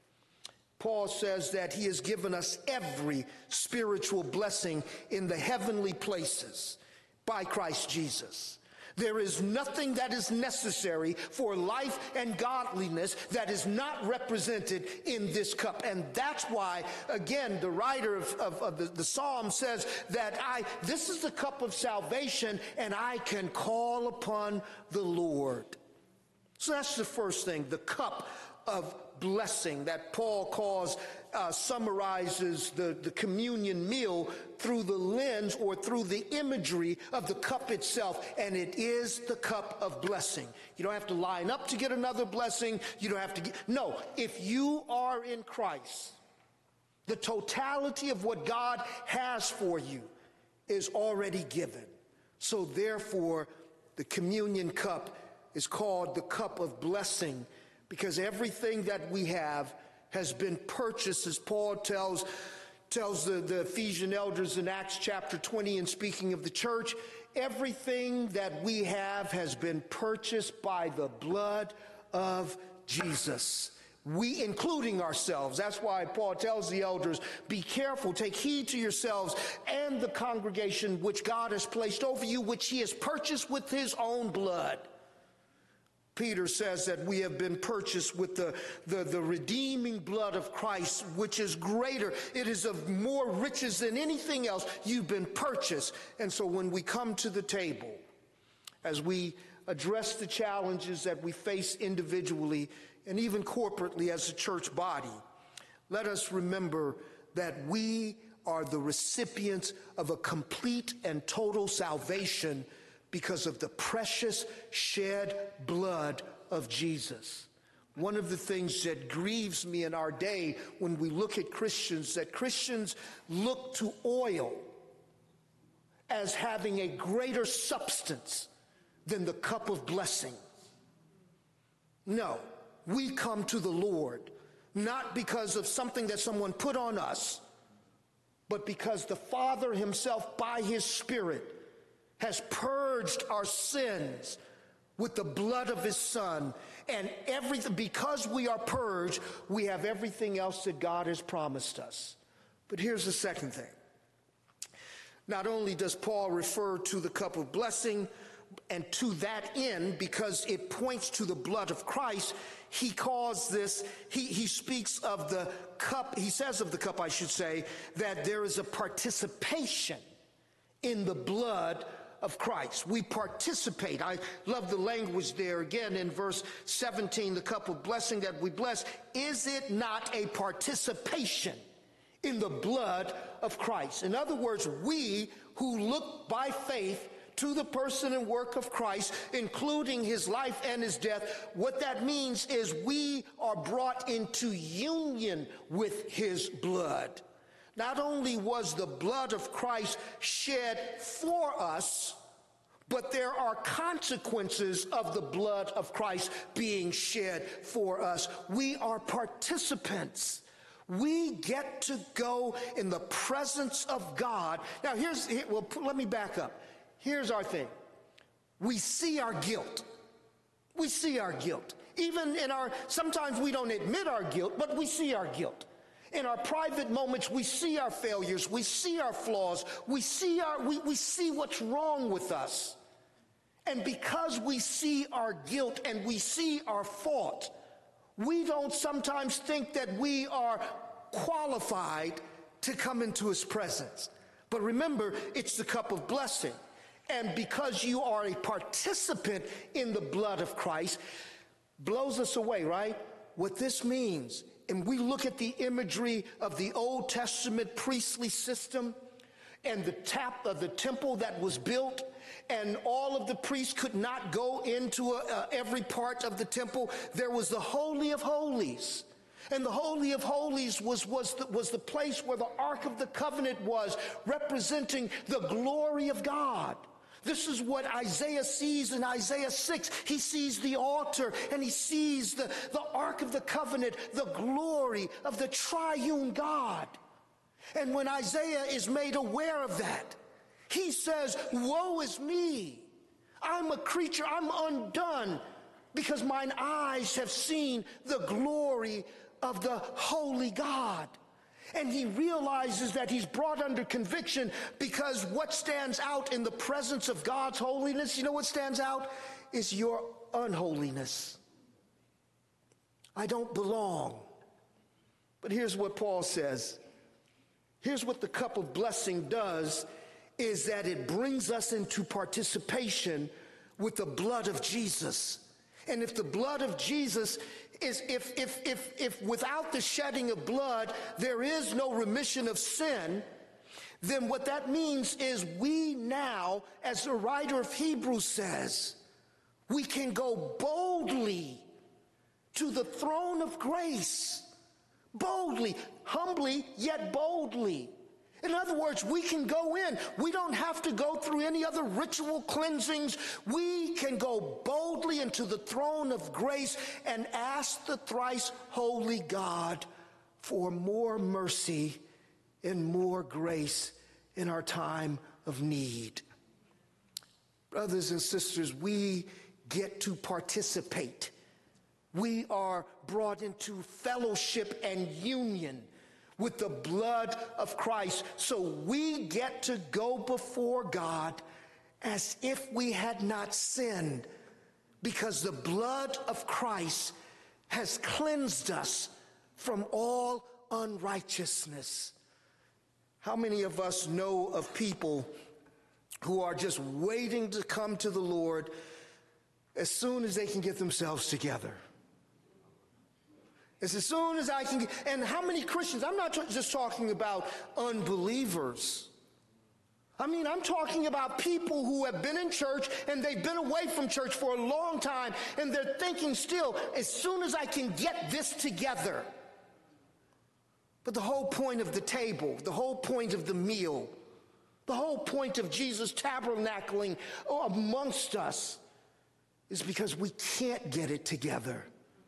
Paul says that he has given us every spiritual blessing in the heavenly places by Christ Jesus. There is nothing that is necessary for life and godliness that is not represented in this cup. And that's why, again, the writer of, of, of the, the Psalm says that I, this is the cup of salvation, and I can call upon the Lord. So that's the first thing, the cup of blessing that Paul calls, uh, summarizes the, the communion meal through the lens or through the imagery of the cup itself, and it is the cup of blessing. You don't have to line up to get another blessing. You don't have to get, no, if you are in Christ, the totality of what God has for you is already given. So therefore, the communion cup is called the cup of blessing, because everything that we have has been purchased, as Paul tells, tells the, the Ephesian elders in Acts chapter twenty, and speaking of the church, everything that we have has been purchased by the blood of Jesus. We, including ourselves. That's why Paul tells the elders, be careful, take heed to yourselves and the congregation which God has placed over you, which he has purchased with his own blood. Peter says that we have been purchased with the, the, the redeeming blood of Christ, which is greater. It is of more riches than anything else. You've been purchased. And so when we come to the table, as we address the challenges that we face individually and even corporately as a church body, let us remember that we are the recipients of a complete and total salvation because of the precious shed blood of Jesus. One of the things that grieves me in our day when we look at Christians, that Christians look to oil as having a greater substance than the cup of blessing. No, we come to the Lord not because of something that someone put on us, but because the Father himself, by his Spirit, has purged our sins with the blood of his Son. And everything, because we are purged, we have everything else that God has promised us. But here's the second thing. Not only does Paul refer to the cup of blessing, and to that end, because it points to the blood of Christ, he calls this, he, he speaks of the cup, he says of the cup, I should say, that there is a participation in the blood of Christ. We participate. I love the language there again in verse seventeen, the cup of blessing that we bless. Is it not a participation in the blood of Christ? In other words, we who look by faith to the person and work of Christ, including his life and his death, what that means is we are brought into union with his blood. Not only was the blood of Christ shed for us, but there are consequences of the blood of Christ being shed for us. We are participants. We get to go in the presence of God. Now, here's, here, well, let me back up. Here's our thing. We see our guilt. We see our guilt. Even in our, sometimes we don't admit our guilt, but we see our guilt. In our private moments, we see our failures, we see our flaws, we see our we, we see what's wrong with us. And because we see our guilt and we see our fault, we don't sometimes think that we are qualified to come into his presence. But remember, it's the cup of blessing. And because you are a participant in the blood of Christ, blows us away, right? What this means, and we look at the imagery of the Old Testament priestly system and the tap of the temple that was built, and all of the priests could not go into a, uh, every part of the temple. There was the Holy of Holies. And the Holy of Holies was, was, the, was the place where the Ark of the Covenant was, representing the glory of God. This is what Isaiah sees in Isaiah six. He sees the altar and he sees the, the Ark of the Covenant, the glory of the triune God. And when Isaiah is made aware of that, he says, woe is me. I'm a creature, I'm undone, because mine eyes have seen the glory of the holy God. And he realizes that he's brought under conviction, because what stands out in the presence of God's holiness, you know what stands out? Is your unholiness. I don't belong. But here's what Paul says. Here's what the cup of blessing does, is that it brings us into participation with the blood of Jesus. And if the blood of Jesus is, if, if, if, if without the shedding of blood, there is no remission of sin, then what that means is we now, as the writer of Hebrews says, we can go boldly to the throne of grace. Boldly, humbly, yet boldly. In other words, we can go in. We don't have to go through any other ritual cleansings. We can go boldly into the throne of grace and ask the thrice holy God for more mercy and more grace in our time of need. Brothers and sisters, we get to participate. We are brought into fellowship and union with the blood of Christ. So we get to go before God as if we had not sinned, because the blood of Christ has cleansed us from all unrighteousness. How many of us know of people who are just waiting to come to the Lord as soon as they can get themselves together? It's as soon as I can get, and how many Christians, I'm not just talking about unbelievers. I mean, I'm talking about people who have been in church and they've been away from church for a long time, and they're thinking still, as soon as I can get this together. But the whole point of the table, the whole point of the meal, the whole point of Jesus tabernacling amongst us is because we can't get it together.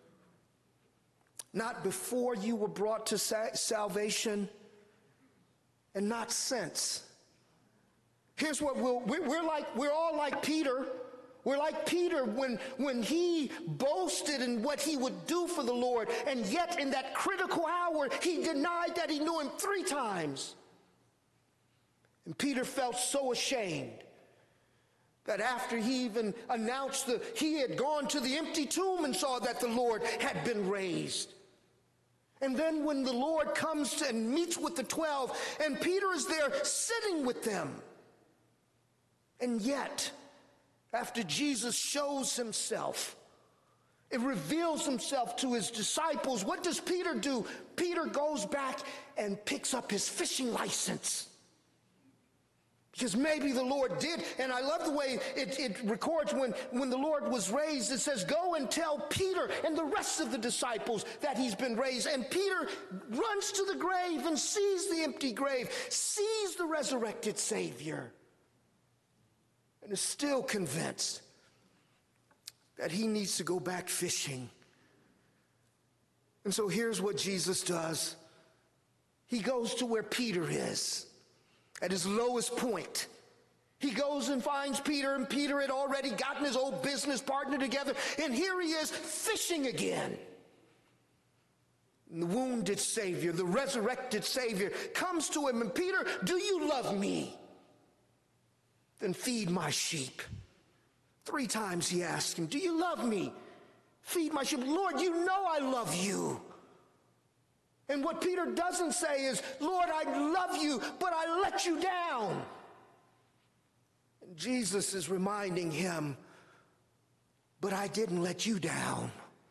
Not before you were brought to sa- salvation, and not since. Here's what we'll, we're, we're like, we're all like Peter. We're like Peter when, when he boasted in what he would do for the Lord, and yet in that critical hour, he denied that he knew him three times. And Peter felt so ashamed that after he even announced that he had gone to the empty tomb and saw that the Lord had been raised. And then when the Lord comes to and meets with the twelve, and Peter is there sitting with them. And yet, after Jesus shows himself, it reveals himself to his disciples, what does Peter do? Peter goes back and picks up his fishing license. Because maybe the Lord did, and I love the way it, it records when, when the Lord was raised. It says, go and tell Peter and the rest of the disciples that he's been raised. And Peter runs to the grave and sees the empty grave, sees the resurrected Savior, and is still convinced that he needs to go back fishing. And so here's what Jesus does. He goes to where Peter is. At his lowest point, he goes and finds Peter, and Peter had already gotten his old business partner together, and here he is fishing again. And the wounded Savior, the resurrected Savior, comes to him, and Peter, do you love me? Then feed my sheep. Three times he asked him, do you love me? Feed my sheep. Lord, you know I love you. And what Peter doesn't say is, Lord, I love you, but I let you down. And Jesus is reminding him, but I didn't let you down.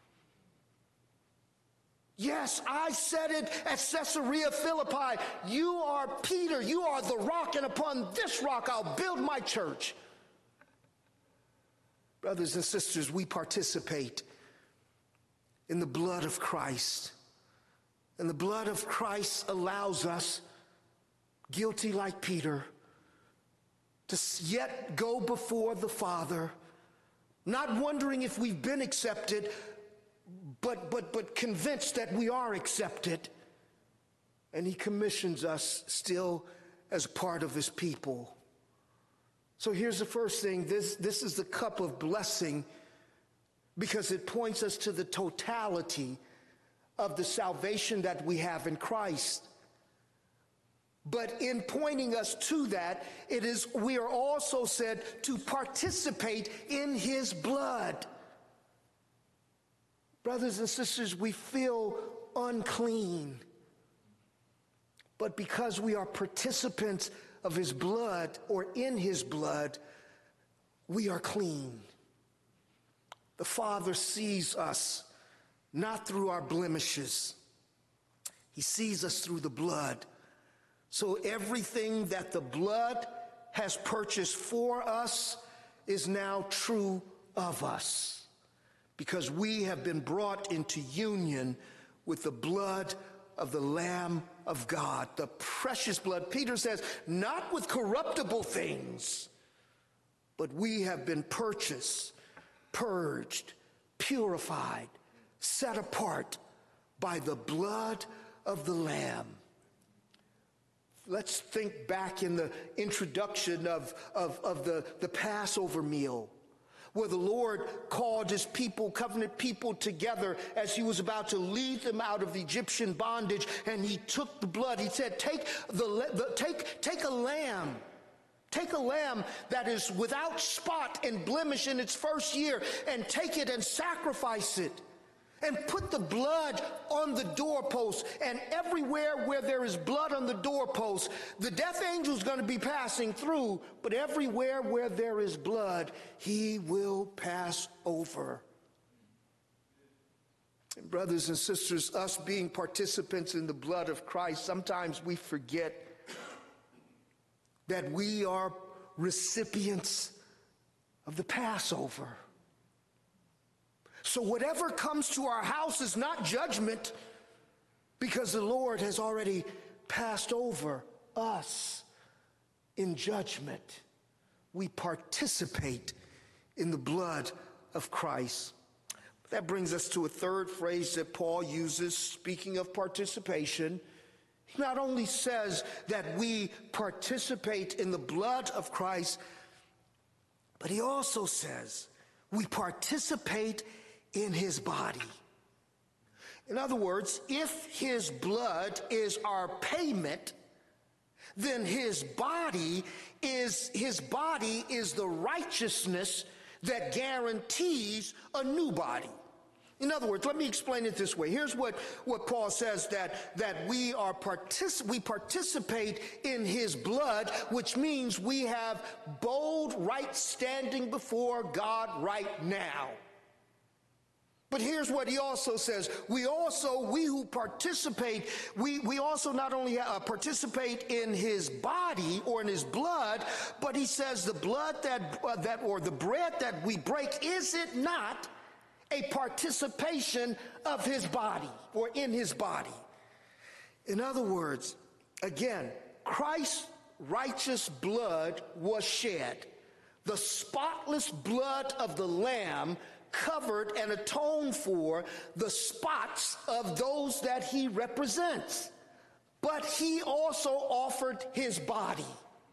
Yes, I said it at Caesarea Philippi. You are Peter, you are the rock, and upon this rock I'll build my church. Brothers and sisters, we participate in the blood of Christ. And the blood of Christ allows us, guilty like Peter, to yet go before the Father, not wondering if we've been accepted, but, but, but convinced that we are accepted. And he commissions us still as part of his people. So here's the first thing. This, this is the cup of blessing because it points us to the totality of the salvation that we have in Christ. But in pointing us to that, it is we are also said to participate in his blood. Brothers and sisters, we feel unclean. But because we are participants of his blood or in his blood, we are clean. The Father sees us not through our blemishes. He sees us through the blood. So everything that the blood has purchased for us is now true of us, because we have been brought into union with the blood of the Lamb of God, the precious blood. Peter says, not with corruptible things, but we have been purchased, purged, purified, set apart by the blood of the Lamb. Let's think back in the introduction of, of, of the, the Passover meal, where the Lord called his people, covenant people, together as he was about to lead them out of the Egyptian bondage, and he took the blood. He said, take, the, the, take, take a lamb. Take a lamb that is without spot and blemish in its first year, and take it and sacrifice it. And put the blood on the doorpost, and everywhere where there is blood on the doorpost, the death angel is going to be passing through, but everywhere where there is blood, he will pass over. And brothers and sisters, us being participants in the blood of Christ, sometimes we forget that we are recipients of the Passover. So whatever comes to our house is not judgment, because the Lord has already passed over us in judgment. We participate in the blood of Christ. That brings us to a third phrase that Paul uses, speaking of participation. He not only says that we participate in the blood of Christ, but he also says we participate in his body. In other words, if his blood is our payment, then his body is his body is the righteousness that guarantees a new body. In other words, let me explain it this way. Here's what, what Paul says, that, that we are partic- we participate in his blood, which means we have bold right standing before God right now. But here's what he also says. We also, we who participate, we, we also not only uh, participate in his body or in his blood, but he says the blood that, uh, that or the bread that we break, is it not a participation of his body or in his body? In other words, again, Christ's righteous blood was shed. The spotless blood of the Lamb covered and atoned for the spots of those that he represents. But he also offered his body.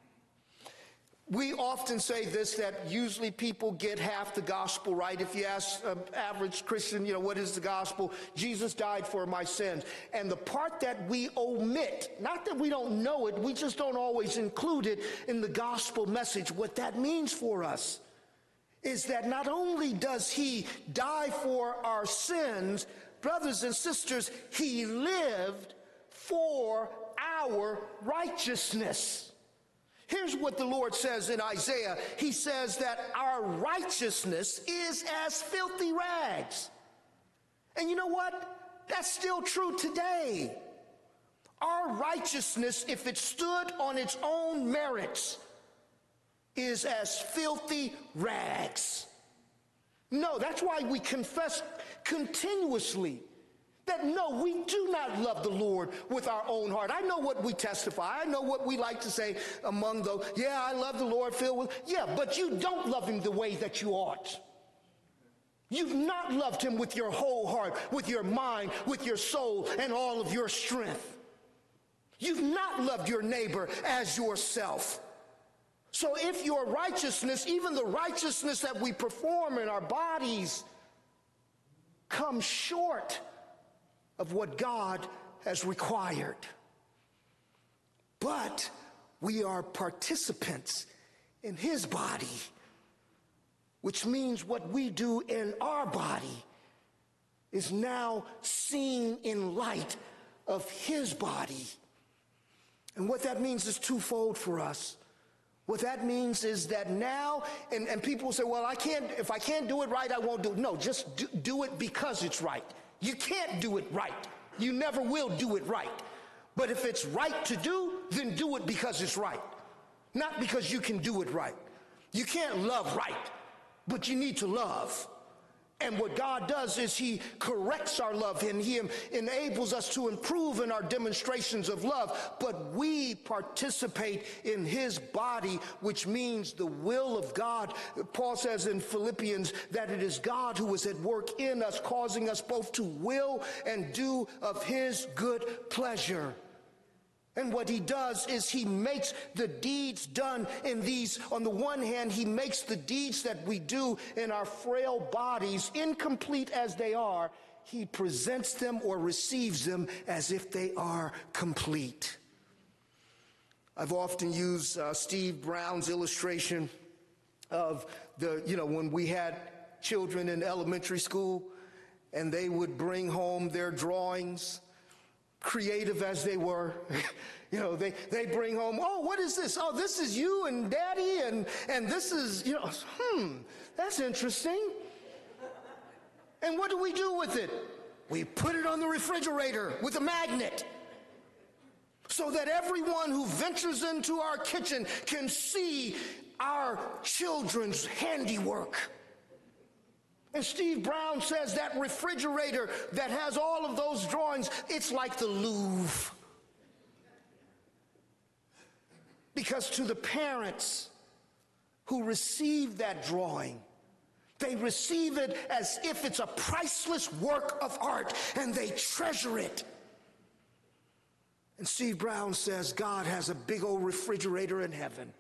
We often say this, that usually people get half the gospel right. If you ask an average Christian, you know, what is the gospel? Jesus died for my sins. And the part that we omit, not that we don't know it, we just don't always include it in the gospel message. What that means for us is that not only does he die for our sins, brothers and sisters, he lived for our righteousness. Here's what the Lord says in Isaiah. He says that our righteousness is as filthy rags. And you know what? That's still true today. Our righteousness, if it stood on its own merits, is as filthy rags. No, that's why we confess continuously that no, we do not love the Lord with our own heart. I know what we testify. I know what we like to say among those. Yeah, I love the Lord filled with. Yeah, but you don't love him the way that you ought. You've not loved him with your whole heart, with your mind, with your soul, and all of your strength. You've not loved your neighbor as yourself. So if your righteousness, even the righteousness that we perform in our bodies, comes short of what God has required, but we are participants in his body, which means what we do in our body is now seen in light of his body. And what that means is twofold for us. What that means is that now, and, and people say, well, I can't, if I can't do it right, I won't do it. No, just do, do it because it's right. You can't do it right. You never will do it right. But if it's right to do, then do it because it's right. Not because you can do it right. You can't love right, but you need to love. And what God does is he corrects our love and he enables us to improve in our demonstrations of love. But we participate in his body, which means the will of God. Paul says in Philippians that it is God who is at work in us, causing us both to will and do of his good pleasure. And what he does is he makes the deeds done in these, on the one hand, he makes the deeds that we do in our frail bodies, incomplete as they are, he presents them or receives them as if they are complete. I've often used uh, Steve Brown's illustration of the, you know, when we had children in elementary school and they would bring home their drawings, creative as they were, you know, they, they bring home, oh, what is this? Oh, this is you and Daddy, and, and this is, you know, hmm, that's interesting. And what do we do with it? We put it on the refrigerator with a magnet so that everyone who ventures into our kitchen can see our children's handiwork. And Steve Brown says that refrigerator that has all of those drawings, it's like the Louvre. Because to the parents who receive that drawing, they receive it as if it's a priceless work of art, and they treasure it. And Steve Brown says God has a big old refrigerator in heaven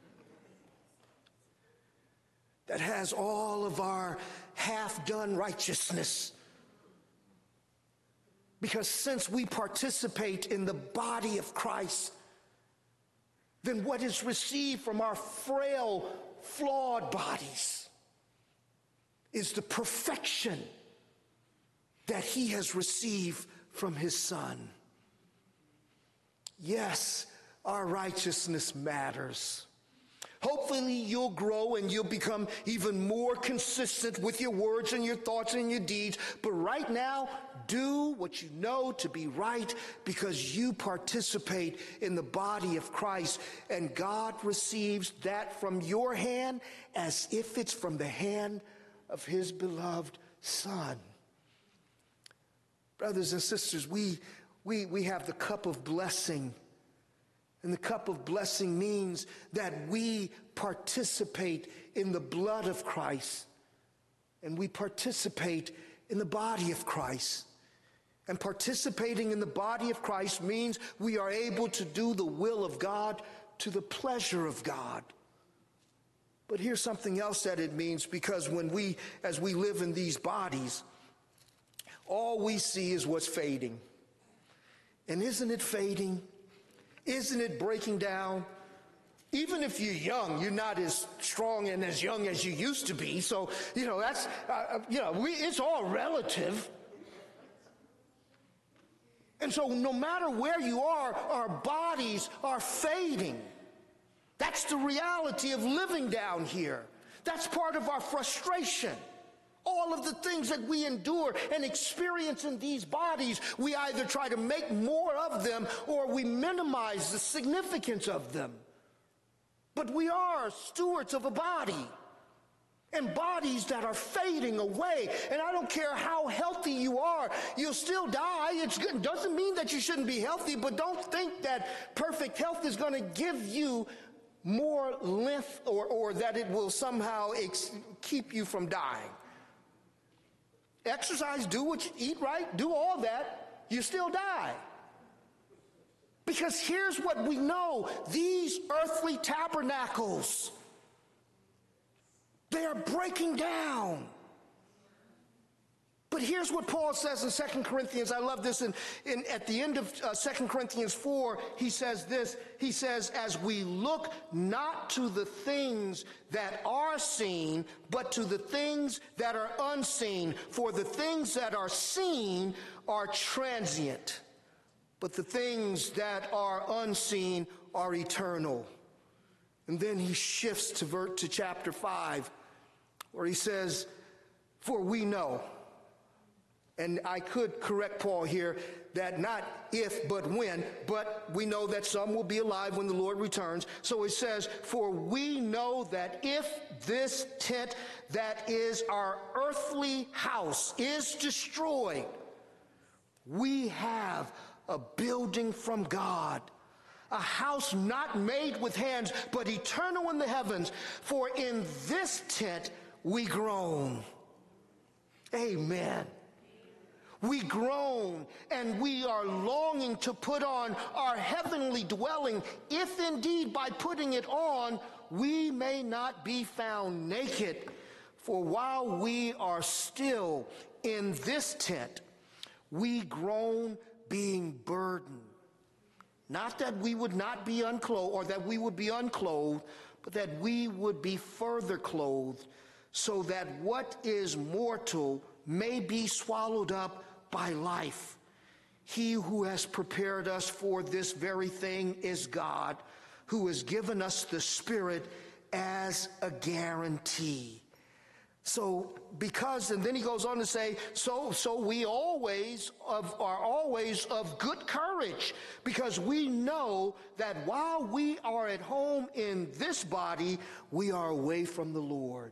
that has all of our half-done righteousness. Because since we participate in the body of Christ, then what is received from our frail, flawed bodies is the perfection that he has received from his Son. Yes, our righteousness matters. Hopefully you'll grow and you'll become even more consistent with your words and your thoughts and your deeds. But right now, do what you know to be right, because you participate in the body of Christ, and God receives that from your hand as if it's from the hand of his beloved Son. Brothers and sisters, we, we, we have the cup of blessing. And the cup of blessing means that we participate in the blood of Christ, and we participate in the body of Christ. And participating in the body of Christ means we are able to do the will of God to the pleasure of God. But here's something else that it means, because when we, as we live in these bodies, all we see is what's fading. And isn't it fading? Isn't it breaking down? Even if you're young, you're not as strong and as young as you used to be. So, you know, that's, uh, you know, we, it's all relative. And so no matter where you are, our bodies are fading. That's the reality of living down here. That's part of our frustration. All of the things that we endure and experience in these bodies, we either try to make more of them or we minimize the significance of them. But we are stewards of a body. and bodies that are fading away. And I don't care how healthy you are, you'll still die. It's good. It doesn't mean that you shouldn't be healthy, but don't think that perfect health is going to give you more length or, or that it will somehow ex- keep you from dying. Exercise, do what you eat right, do all that, you still die. Because here's what we know, these earthly tabernacles, they are breaking down. But here's what Paul says in Second Corinthians. I love this. In, in, at the end of uh, Second Corinthians four, he says this. He says, as we look not to the things that are seen, but to the things that are unseen. For the things that are seen are transient, but the things that are unseen are eternal. And then he shifts to, ver- to chapter five, where he says, for we know. And I could correct Paul here that not if, but when, but we know that some will be alive when the Lord returns. So it says, for we know that if this tent that is our earthly house is destroyed, we have a building from God, a house not made with hands, but eternal in the heavens. For in this tent we groan. Amen. We groan and we are longing to put on our heavenly dwelling, if indeed by putting it on we may not be found naked. For while we are still in this tent, we groan, being burdened. Not that we would not be unclothed, or that we would be unclothed, but that we would be further clothed, so that what is mortal may be swallowed up by life. He who has prepared us for this very thing is God, who has given us the Spirit as a guarantee. So because, and then he goes on to say, so so we always of, are always of good courage, because we know that while we are at home in this body, we are away from the Lord.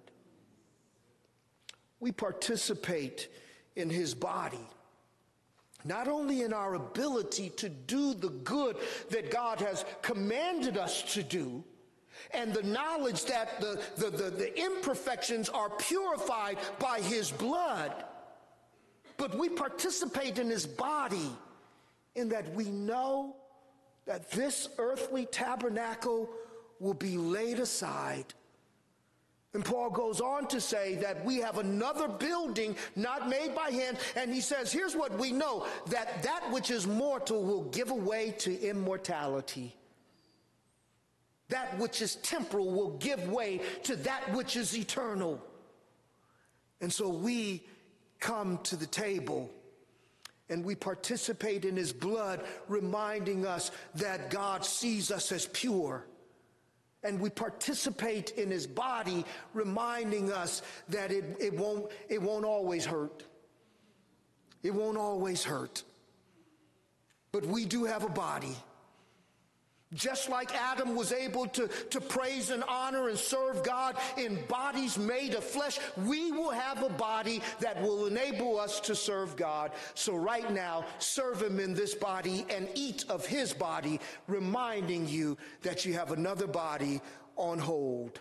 We participate in his body, not only in our ability to do the good that God has commanded us to do, and the knowledge that the, the, the, the imperfections are purified by his blood, but we participate in his body in that we know that this earthly tabernacle will be laid aside. And Paul goes on to say that we have another building not made by hand, and he says, here's what we know, that that which is mortal will give way to immortality. That which is temporal will give way to that which is eternal. And so we come to the table and we participate in his blood, reminding us that God sees us as pure. And we participate in his body, reminding us that it, it won't, it won't always hurt. It won't always hurt. But we do have a body. Just like Adam was able to, to praise and honor and serve God in bodies made of flesh, we will have a body that will enable us to serve God. So right now, serve him in this body and eat of his body, reminding you that you have another body on hold.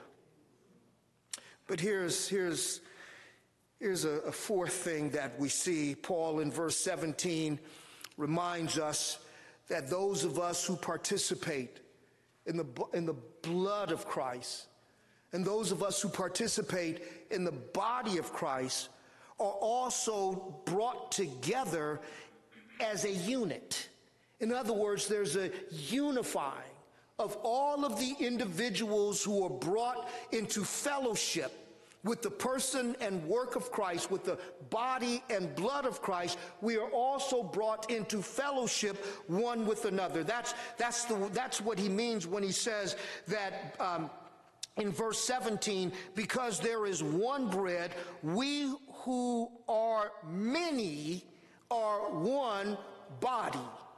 But here's, here's, here's a, a fourth thing that we see. Paul in verse seventeen reminds us that those of us who participate in the, in the blood of Christ, and those of us who participate in the body of Christ, are also brought together as a unit. In other words, there's a unifying of all of the individuals who are brought into fellowship with the person and work of Christ, with the body and blood of Christ. We are also brought into fellowship one with another. That's, that's, the, that's what he means when he says that um, in verse seventeen, because there is one bread, we who are many are one body.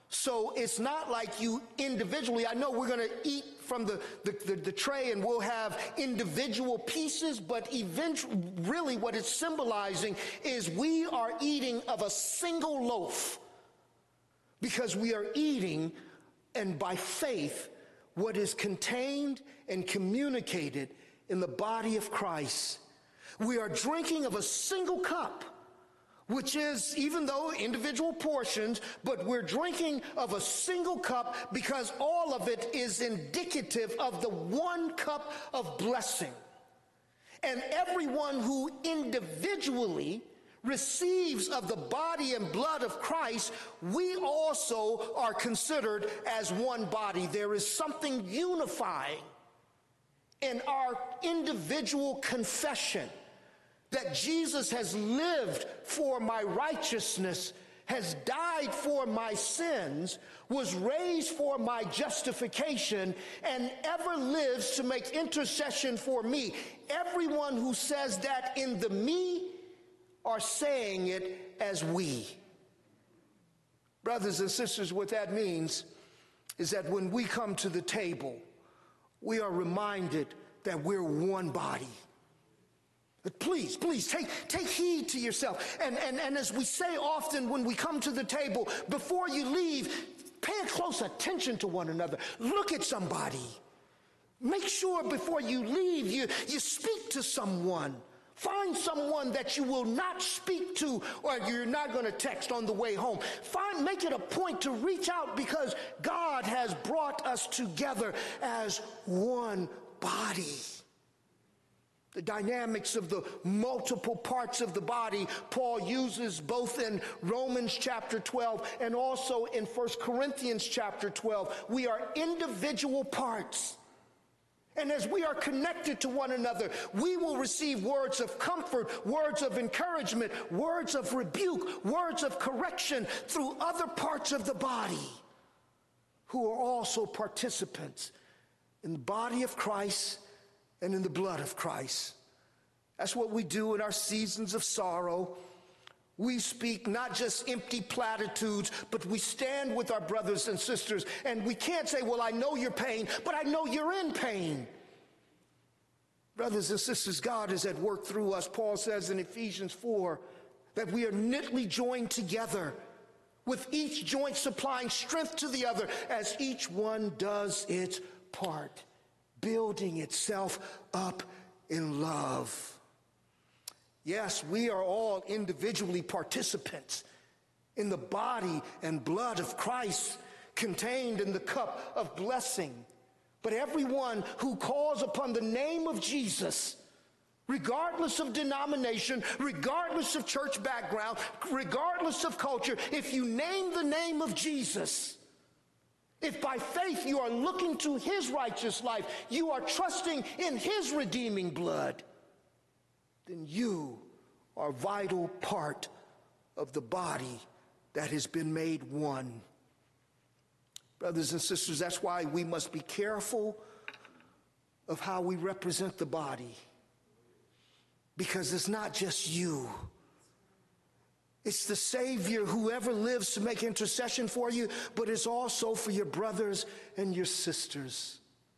So it's not like you individually, I know we're going to eat from the, the, the, the tray and we'll have individual pieces, but eventually, really what it's symbolizing is we are eating of a single loaf because we are eating, and by faith, what is contained and communicated in the body of Christ. We are drinking of a single cup, which is, even though individual portions, but we're drinking of a single cup because all of it is indicative of the one cup of blessing. And everyone who individually receives of the body and blood of Christ, we also are considered as one body. There is something unifying in our individual confession that Jesus has lived for my righteousness, has died for my sins, was raised for my justification, and ever lives to make intercession for me. Everyone who says that in the me are saying it as we. Brothers and sisters, what that means is that when we come to the table, we are reminded that we're one body. But please, please, take, take heed to yourself. And, and, and as we say often when we come to the table, before you leave, pay close attention to one another. Look at somebody. Make sure before you leave, you, you speak to someone. Find someone that you will not speak to or you're not going to text on the way home. Find, make it a point to reach out because God has brought us together as one body. The dynamics of the multiple parts of the body, Paul uses both in Romans chapter twelve and also in First Corinthians chapter twelve. We are individual parts. And as we are connected to one another, we will receive words of comfort, words of encouragement, words of rebuke, words of correction through other parts of the body who are also participants in the body of Christ and in the blood of Christ. That's what we do in our seasons of sorrow. We speak not just empty platitudes, but we stand with our brothers and sisters, and we can't say, well, I know your pain, but I know you're in pain. Brothers and sisters, God is at work through us. Paul says in Ephesians four that we are knitly joined together, with each joint supplying strength to the other as each one does its part, building itself up in love. Yes, we are all individually participants in the body and blood of Christ contained in the cup of blessing. But everyone who calls upon the name of Jesus, regardless of denomination, regardless of church background, regardless of culture, if you name the name of Jesus, if by faith you are looking to his righteous life, you are trusting in his redeeming blood, then you are a vital part of the body that has been made one. Brothers and sisters, that's why we must be careful of how we represent the body. Because it's not just you. It's the Savior, whoever lives to make intercession for you, but it's also for your brothers and your sisters.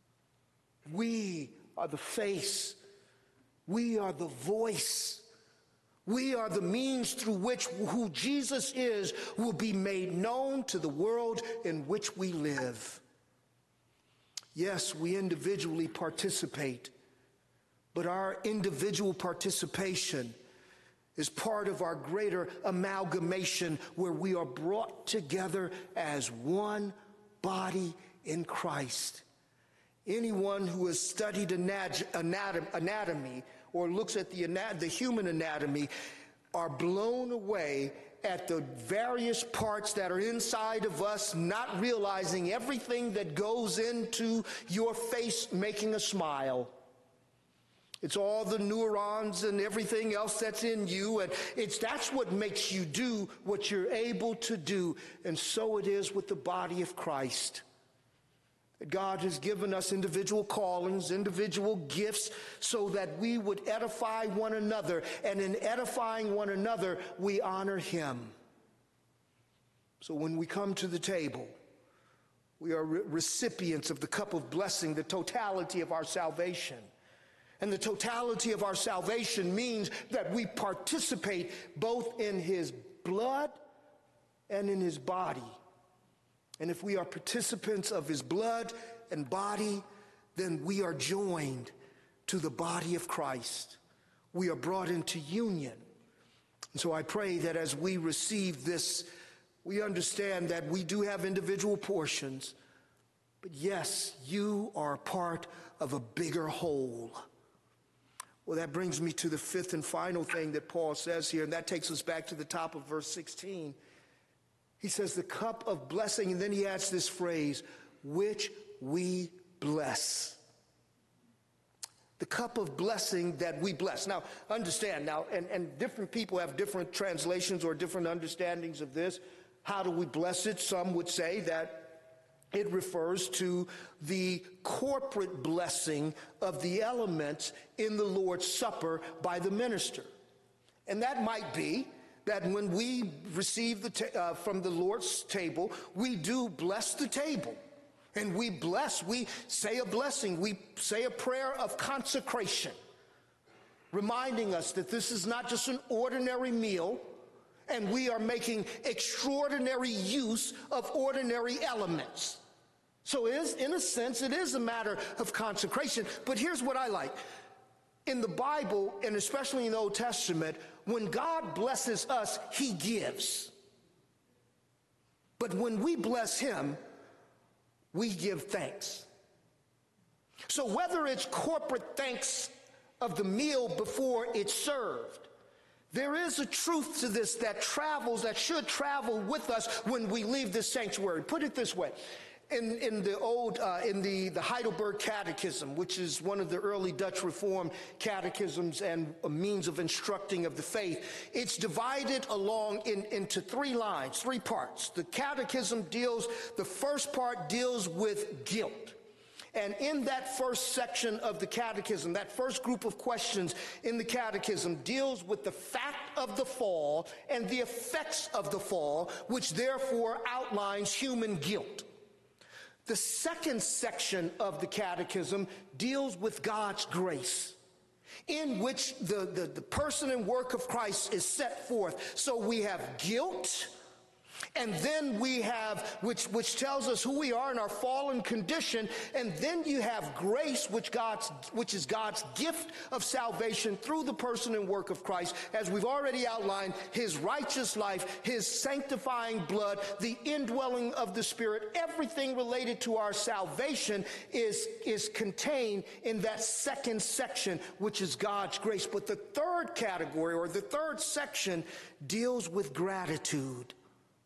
We are the face. We are the voice. We are the means through which who Jesus is will be made known to the world in which we live. Yes, we individually participate, but our individual participation is part of our greater amalgamation where we are brought together as one body in Christ. Anyone who has studied anat- anatom- anatomy or looks at the, anat- the human anatomy are blown away at the various parts that are inside of us, not realizing everything that goes into your face making a smile. It's all the neurons and everything else that's in you, and it's that's what makes you do what you're able to do. And so it is with the body of Christ. God has given us individual callings, individual gifts, so that we would edify one another, and in edifying one another, we honor him. So when we come to the table, we are re- recipients of the cup of blessing, the totality of our salvation. And the totality of our salvation means that we participate both in his blood and in his body. And if we are participants of his blood and body, then we are joined to the body of Christ. We are brought into union. And so I pray that as we receive this, we understand that we do have individual portions, but yes, you are part of a bigger whole. Well, that brings me to the fifth and final thing that Paul says here, and that takes us back to the top of verse sixteen. He says, the cup of blessing, and then he adds this phrase, which we bless. The cup of blessing that we bless. Now, understand now, and, and different people have different translations or different understandings of this. How do we bless it? Some would say that it refers to the corporate blessing of the elements in the Lord's Supper by the minister. And that might be that when we receive the ta- uh, from the Lord's table, we do bless the table. And we bless, we say a blessing, we say a prayer of consecration, reminding us that this is not just an ordinary meal, and we are making extraordinary use of ordinary elements. So it is, in a sense, it is a matter of consecration. But here's what I like. In the Bible, and especially in the Old Testament, when God blesses us, he gives. But when we bless him, we give thanks. So whether it's corporate thanks of the meal before it's served, there is a truth to this that travels, that should travel with us when we leave this sanctuary. Put it this way. In, in the old, uh, in the, the Heidelberg Catechism, which is one of the early Dutch Reformed catechisms and a means of instructing of the faith, it's divided along in, into three lines, three parts. The catechism deals, the first part deals with guilt. And in that first section of the catechism, that first group of questions in the catechism deals with the fact of the fall and the effects of the fall, which therefore outlines human guilt. The second section of the catechism deals with God's grace, in which the, the, the person and work of Christ is set forth. So we have guilt, and then we have, which, which tells us who we are in our fallen condition, and then you have grace, which, God's, which is God's gift of salvation through the person and work of Christ, as we've already outlined, his righteous life, his sanctifying blood, the indwelling of the Spirit, everything related to our salvation is, is contained in that second section, which is God's grace. But the third category, or the third section, deals with gratitude.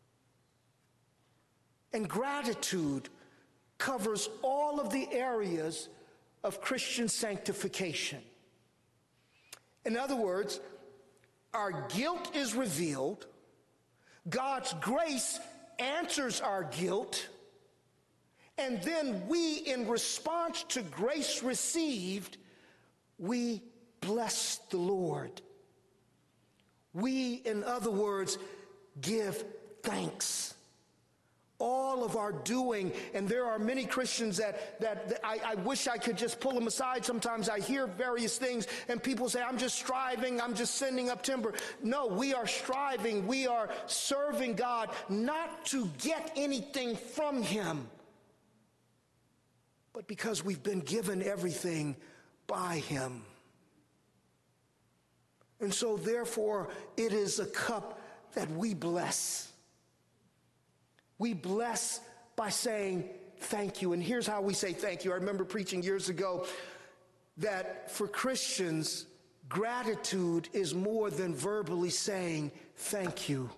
And gratitude covers all of the areas of Christian sanctification. In other words, our guilt is revealed, God's grace answers our guilt, and then we, in response to grace received, we bless the Lord. We, in other words, give thanks. All of our doing, and there are many Christians that, that, that I, I wish I could just pull them aside. Sometimes I hear various things and people say, I'm just striving, I'm just sending up timber. No, we are striving, we are serving God not to get anything from him, but because we've been given everything by him. And so therefore, it is a cup that we bless. We bless by saying thank you. And here's how we say thank you. I remember preaching years ago that for Christians, gratitude is more than verbally saying thank you.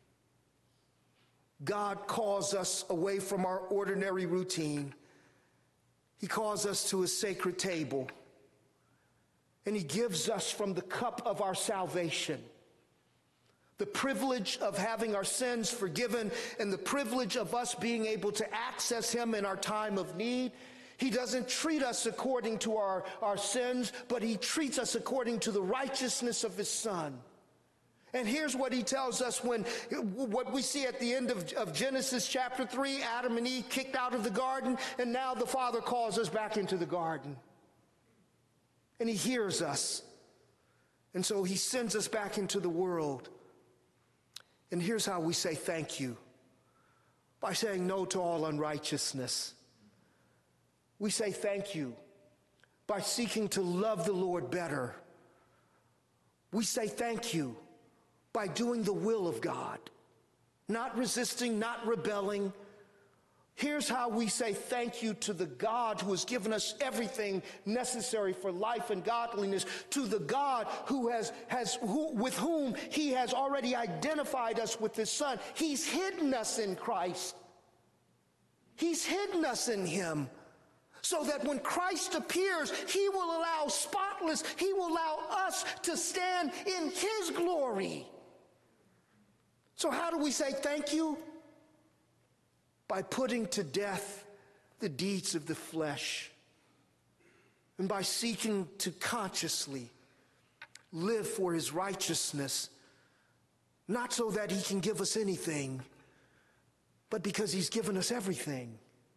God calls us away from our ordinary routine. He calls us to a sacred table. And he gives us from the cup of our salvation the privilege of having our sins forgiven and the privilege of us being able to access him in our time of need. He doesn't treat us according to our, our sins, but he treats us according to the righteousness of his Son. And here's what he tells us when, what we see at the end of, of Genesis chapter three, Adam and Eve kicked out of the garden, and now the Father calls us back into the garden. And he hears us. And so he sends us back into the world. And here's how we say thank you. By saying no to all unrighteousness. We say thank you by seeking to love the Lord better. We say thank you by doing the will of God, not resisting, not rebelling. Here's how we say thank you to the God who has given us everything necessary for life and godliness, to the God who has, has who, with whom he has already identified us with his Son. He's hidden us in Christ. He's hidden us in him, so that when Christ appears, he will allow spotless, he will allow us to stand in his glory. So how do we say thank you? By putting to death the deeds of the flesh, and by seeking to consciously live for his righteousness, not so that he can give us anything, but because he's given us everything.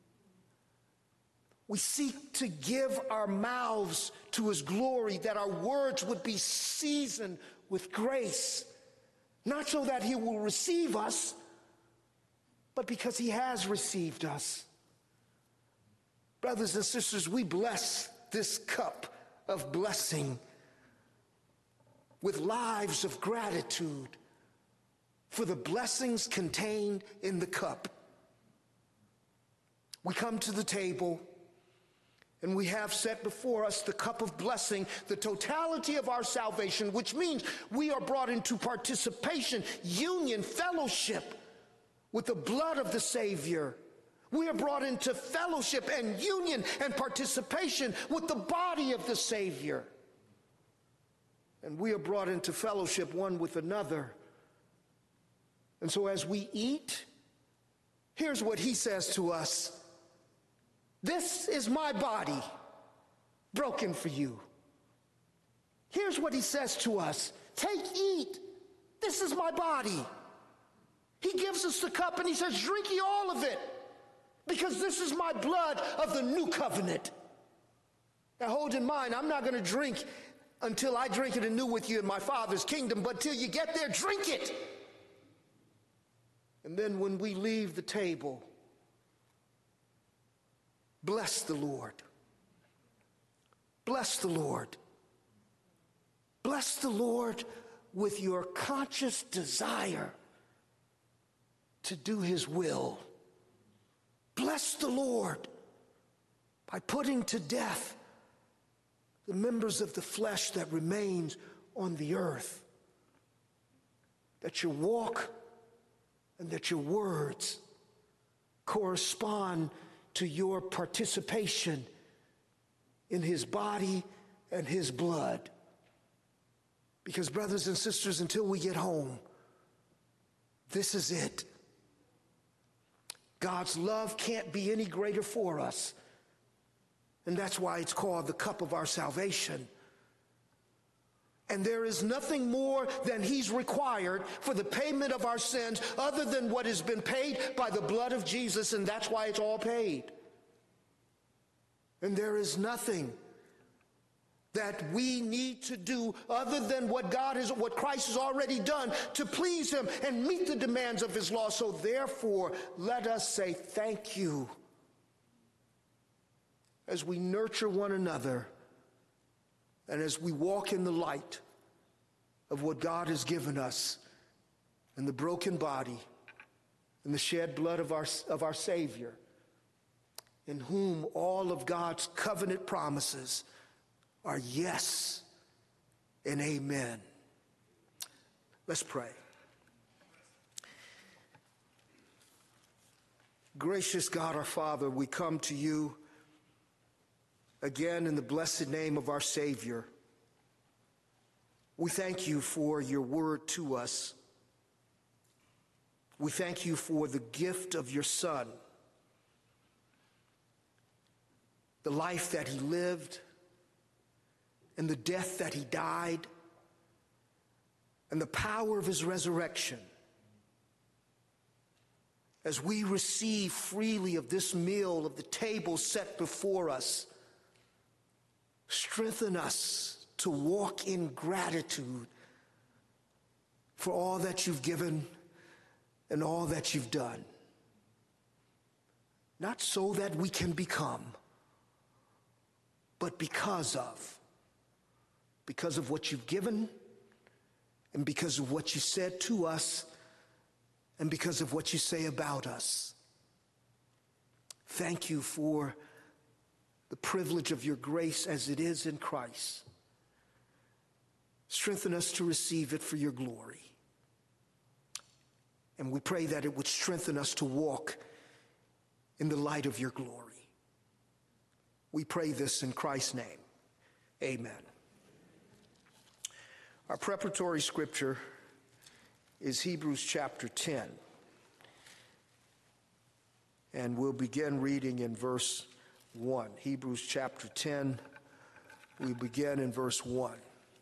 We seek to give our mouths to his glory, that our words would be seasoned with grace, not so that he will receive us, but because he has received us. Brothers and sisters, we bless this cup of blessing with lives of gratitude for the blessings contained in the cup. We come to the table and we have set before us the cup of blessing, the totality of our salvation, which means we are brought into participation, union, fellowship with the blood of the Savior. We are brought into fellowship and union and participation with the body of the Savior. And we are brought into fellowship one with another. And so as we eat, here's what he says to us. This is my body broken for you. Here's what he says to us. Take, eat. This is my body. He gives us the cup and he says, drink ye all of it, because this is my blood of the new covenant. Now hold in mind, I'm not going to drink until I drink it anew with you in my Father's kingdom, but till you get there, drink it. And then when we leave the table, bless the Lord. Bless the Lord. Bless the Lord with your conscious desire to do his will. Bless the Lord by putting to death the members of the flesh that remains on the earth. That your walk and that your words correspond to your participation in his body and his blood. Because brothers and sisters, until we get home, this is it. God's love can't be any greater for us. And that's why it's called the cup of our salvation. And there is nothing more than he's required for the payment of our sins other than what has been paid by the blood of Jesus, and that's why it's all paid. And there is nothing that we need to do other than what God is, what Christ has already done to please him and meet the demands of his law. So therefore, let us say thank you as we nurture one another and as we walk in the light of what God has given us in the broken body and the shed blood of our, of our Savior, in whom all of God's covenant promises are yes and amen. Let's pray. Gracious God, our Father, we come to you again in the blessed name of our Savior. We thank you for your word to us. We thank you for the gift of your Son, the life that he lived, and the death that he died, and the power of his resurrection, as we receive freely of this meal, of the table set before us, strengthen us to walk in gratitude for all that you've given and all that you've done. Not so that we can become, but because of. Because of what you've given, and because of what you said to us, and because of what you say about us. Thank you for the privilege of your grace as it is in Christ. Strengthen us to receive it for your glory. And we pray that it would strengthen us to walk in the light of your glory. We pray this in Christ's name. Amen. Our preparatory scripture is Hebrews chapter ten. And we'll begin reading in verse one. Hebrews chapter ten, we begin in verse one.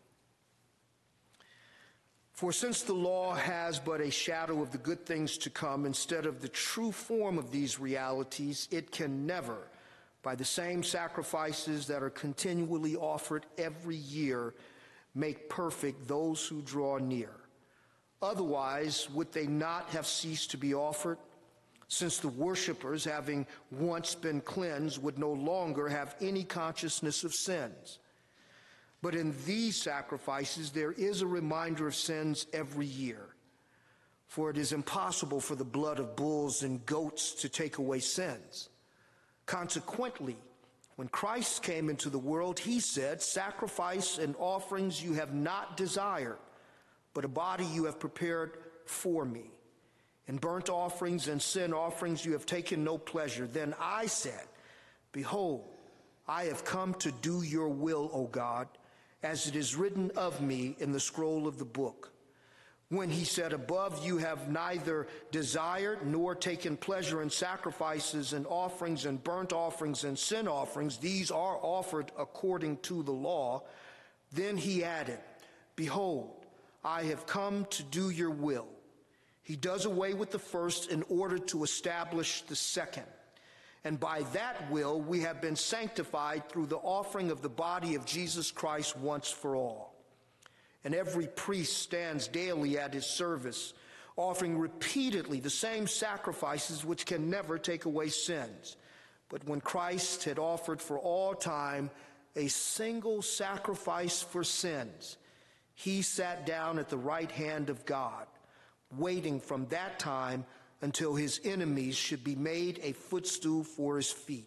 For since the law has but a shadow of the good things to come instead of the true form of these realities, it can never, by the same sacrifices that are continually offered every year, make perfect those who draw near. Otherwise, would they not have ceased to be offered, since the worshipers, having once been cleansed, would no longer have any consciousness of sins? But in these sacrifices, there is a reminder of sins every year. For it is impossible for the blood of bulls and goats to take away sins. Consequently, when Christ came into the world, he said, "Sacrifice and offerings you have not desired, but a body you have prepared for me. In burnt offerings and sin offerings you have taken no pleasure." Then I said, "Behold, I have come to do your will, O God, as it is written of me in the scroll of the book." When he said, "Above you have neither desired nor taken pleasure in sacrifices and offerings and burnt offerings and sin offerings, these are offered according to the law," then he added, "Behold, I have come to do your will." He does away with the first in order to establish the second. And by that will we have been sanctified through the offering of the body of Jesus Christ once for all. And every priest stands daily at his service, offering repeatedly the same sacrifices which can never take away sins. But when Christ had offered for all time a single sacrifice for sins, he sat down at the right hand of God, waiting from that time until his enemies should be made a footstool for his feet.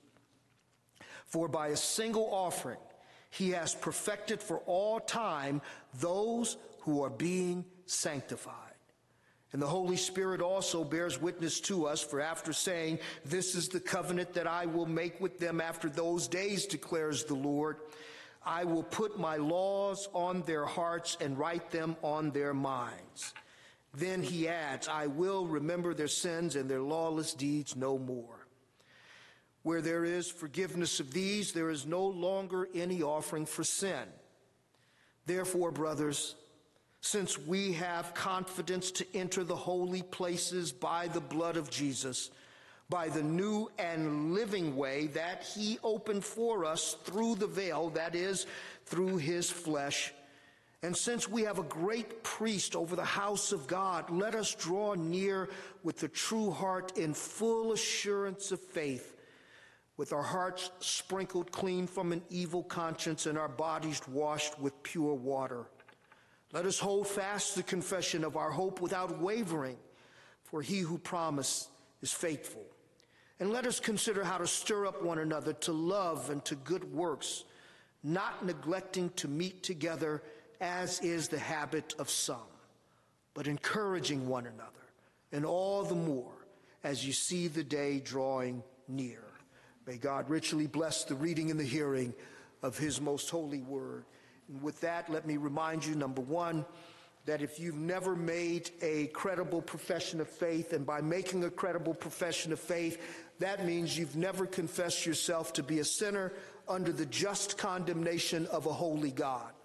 For by a single offering he has perfected for all time those who are being sanctified. And the Holy Spirit also bears witness to us, for after saying, "This is the covenant that I will make with them after those days, declares the Lord, I will put my laws on their hearts and write them on their minds." Then he adds, "I will remember their sins and their lawless deeds no more." Where there is forgiveness of these, there is no longer any offering for sin. Therefore, brothers, since we have confidence to enter the holy places by the blood of Jesus, by the new and living way that he opened for us through the veil, that is, through his flesh, and since we have a great priest over the house of God, let us draw near with the true heart in full assurance of faith, with our hearts sprinkled clean from an evil conscience and our bodies washed with pure water. Let us hold fast the confession of our hope without wavering, for he who promised is faithful. And let us consider how to stir up one another to love and to good works, not neglecting to meet together as is the habit of some, but encouraging one another, and all the more as you see the day drawing near. May God richly bless the reading and the hearing of his most holy word. And with that, let me remind you, number one, that if you've never made a credible profession of faith, and by making a credible profession of faith, that means you've never confessed yourself to be a sinner under the just condemnation of a holy God.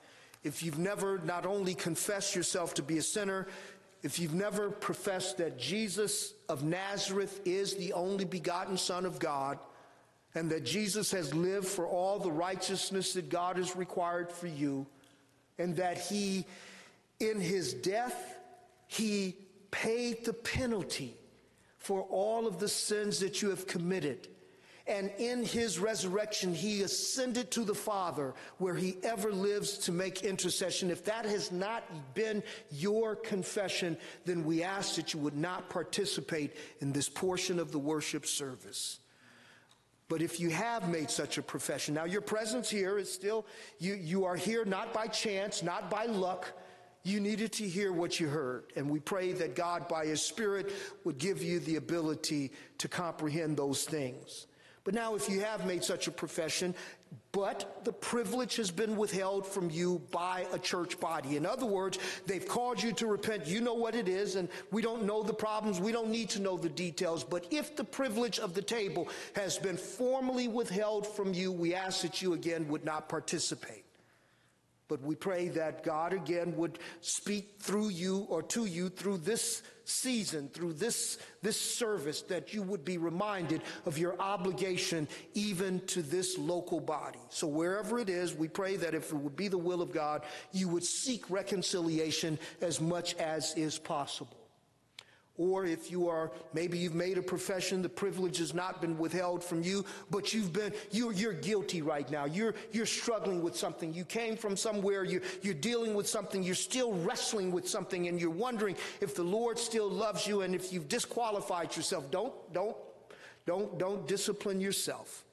if you've never not only confessed yourself to be a sinner, if you've never professed that Jesus of Nazareth is the only begotten Son of God, and that Jesus has lived for all the righteousness that God has required for you, and that he, in his death, he paid the penalty for all of the sins that you have committed. And in his resurrection, he ascended to the Father, where he ever lives to make intercession. If that has not been your confession, then we ask that you would not participate in this portion of the worship service. But if you have made such a profession, now your presence here is still, you, you are here not by chance, not by luck. You needed to hear what you heard. And we pray that God, by his Spirit, would give you the ability to comprehend those things. But now if you have made such a profession, but the privilege has been withheld from you by a church body. In other words, they've called you to repent. You know what it is, and we don't know the problems. We don't need to know the details. But if the privilege of the table has been formally withheld from you, we ask that you again would not participate. But we pray that God again would speak through you or to you through this season, through this, this service, that you would be reminded of your obligation even to this local body. So wherever it is, we pray that if it would be the will of God, you would seek reconciliation as much as is possible. Or if you are, maybe you've made a profession, the privilege has not been withheld from you, but you've been, you're, you're guilty right now. You're, you're struggling with something. You came from somewhere, you're, you're dealing with something, you're still wrestling with something, and you're wondering if the Lord still loves you, and if you've disqualified yourself. Don't, don't, don't, don't discipline yourself.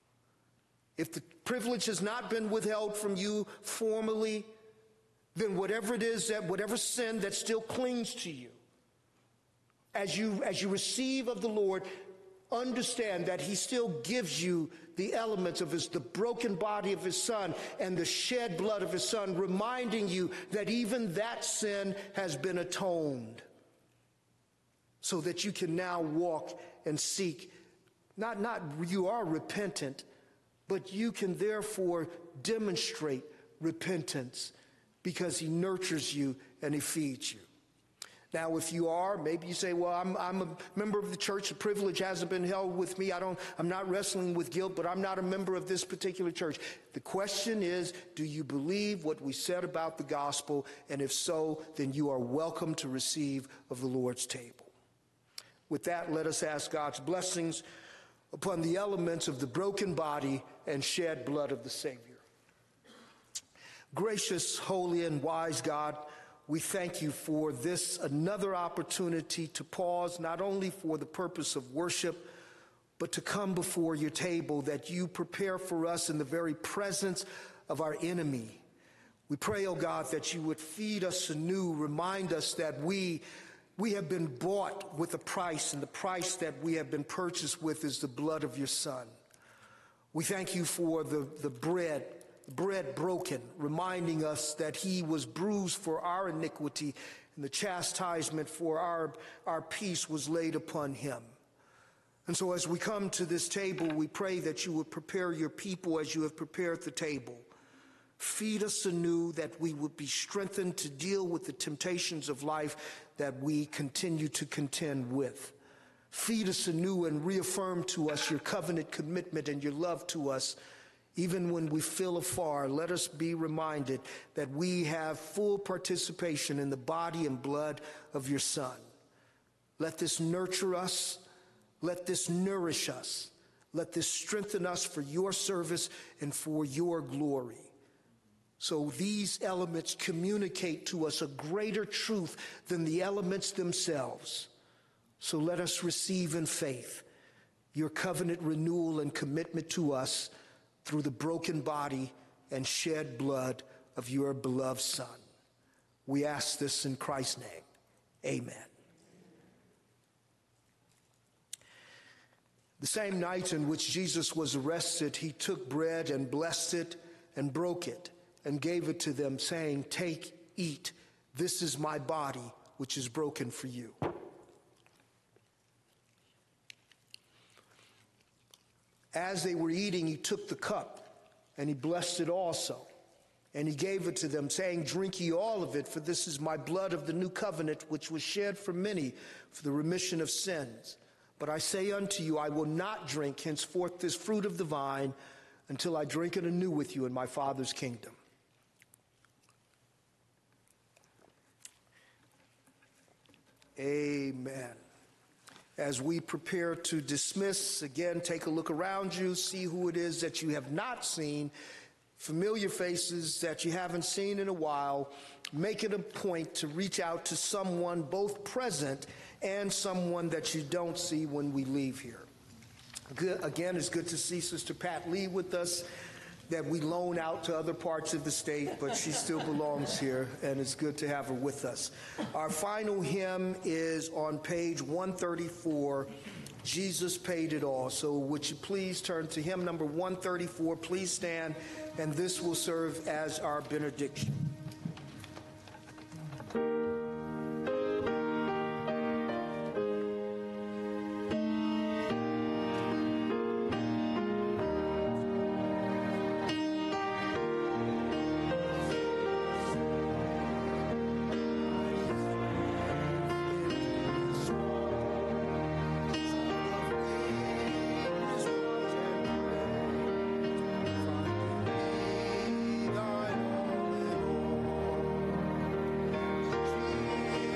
If the privilege has not been withheld from you formally, then whatever it is, that whatever sin that still clings to you, As you, as you receive of the Lord, understand that he still gives you the elements of his, the broken body of his Son and the shed blood of his Son, reminding you that even that sin has been atoned, so that you can now walk and seek. Not, not you are repentant, but you can therefore demonstrate repentance because he nurtures you and he feeds you. Now, if you are, maybe you say, well, I'm, I'm a member of the church. The privilege hasn't been held with me. I don't, I'm not wrestling with guilt, but I'm not a member of this particular church. The question is, do you believe what we said about the gospel? And if so, then you are welcome to receive of the Lord's table. With that, let us ask God's blessings upon the elements of the broken body and shed blood of the Savior. Gracious, holy, and wise God, we thank you for this, another opportunity to pause, not only for the purpose of worship, but to come before your table that you prepare for us in the very presence of our enemy. We pray, oh God, that you would feed us anew, remind us that we, we have been bought with a price, and the price that we have been purchased with is the blood of your Son. We thank you for the, the bread, bread broken, reminding us that he was bruised for our iniquity, and the chastisement for our, our peace was laid upon him. And so as we come to this table, we pray that you would prepare your people as you have prepared the table. Feed us anew, that we would be strengthened to deal with the temptations of life that we continue to contend with. Feed us anew and reaffirm to us your covenant commitment and your love to us. Even when we feel afar, let us be reminded that we have full participation in the body and blood of your Son. Let this nurture us. Let this nourish us. Let this strengthen us for your service and for your glory. So these elements communicate to us a greater truth than the elements themselves. So let us receive in faith your covenant renewal and commitment to us through the broken body and shed blood of your beloved Son. We ask this in Christ's name. Amen. The same night in which Jesus was arrested, he took bread and blessed it and broke it and gave it to them, saying, "Take, eat. This is my body, which is broken for you." As they were eating, he took the cup, and he blessed it also, And he gave it to them, saying, "Drink ye all of it, for this is my blood of the new covenant, which was shed for many for the remission of sins. But I say unto you, I will not drink henceforth this fruit of the vine until I drink it anew with you in my Father's kingdom." Amen. As we prepare to dismiss, again, take a look around you, see who it is that you have not seen, familiar faces that you haven't seen in a while. Make it a point to reach out to someone both present and someone that you don't see when we leave here. Good, again, it's good to see Sister Pat Lee with us, that we loan out to other parts of the state, but she still belongs here, and it's good to have her with us. Our final hymn is on page one thirty-four, "Jesus Paid It All." So would you please turn to hymn number one thirty-four, please stand, and this will serve as our benediction.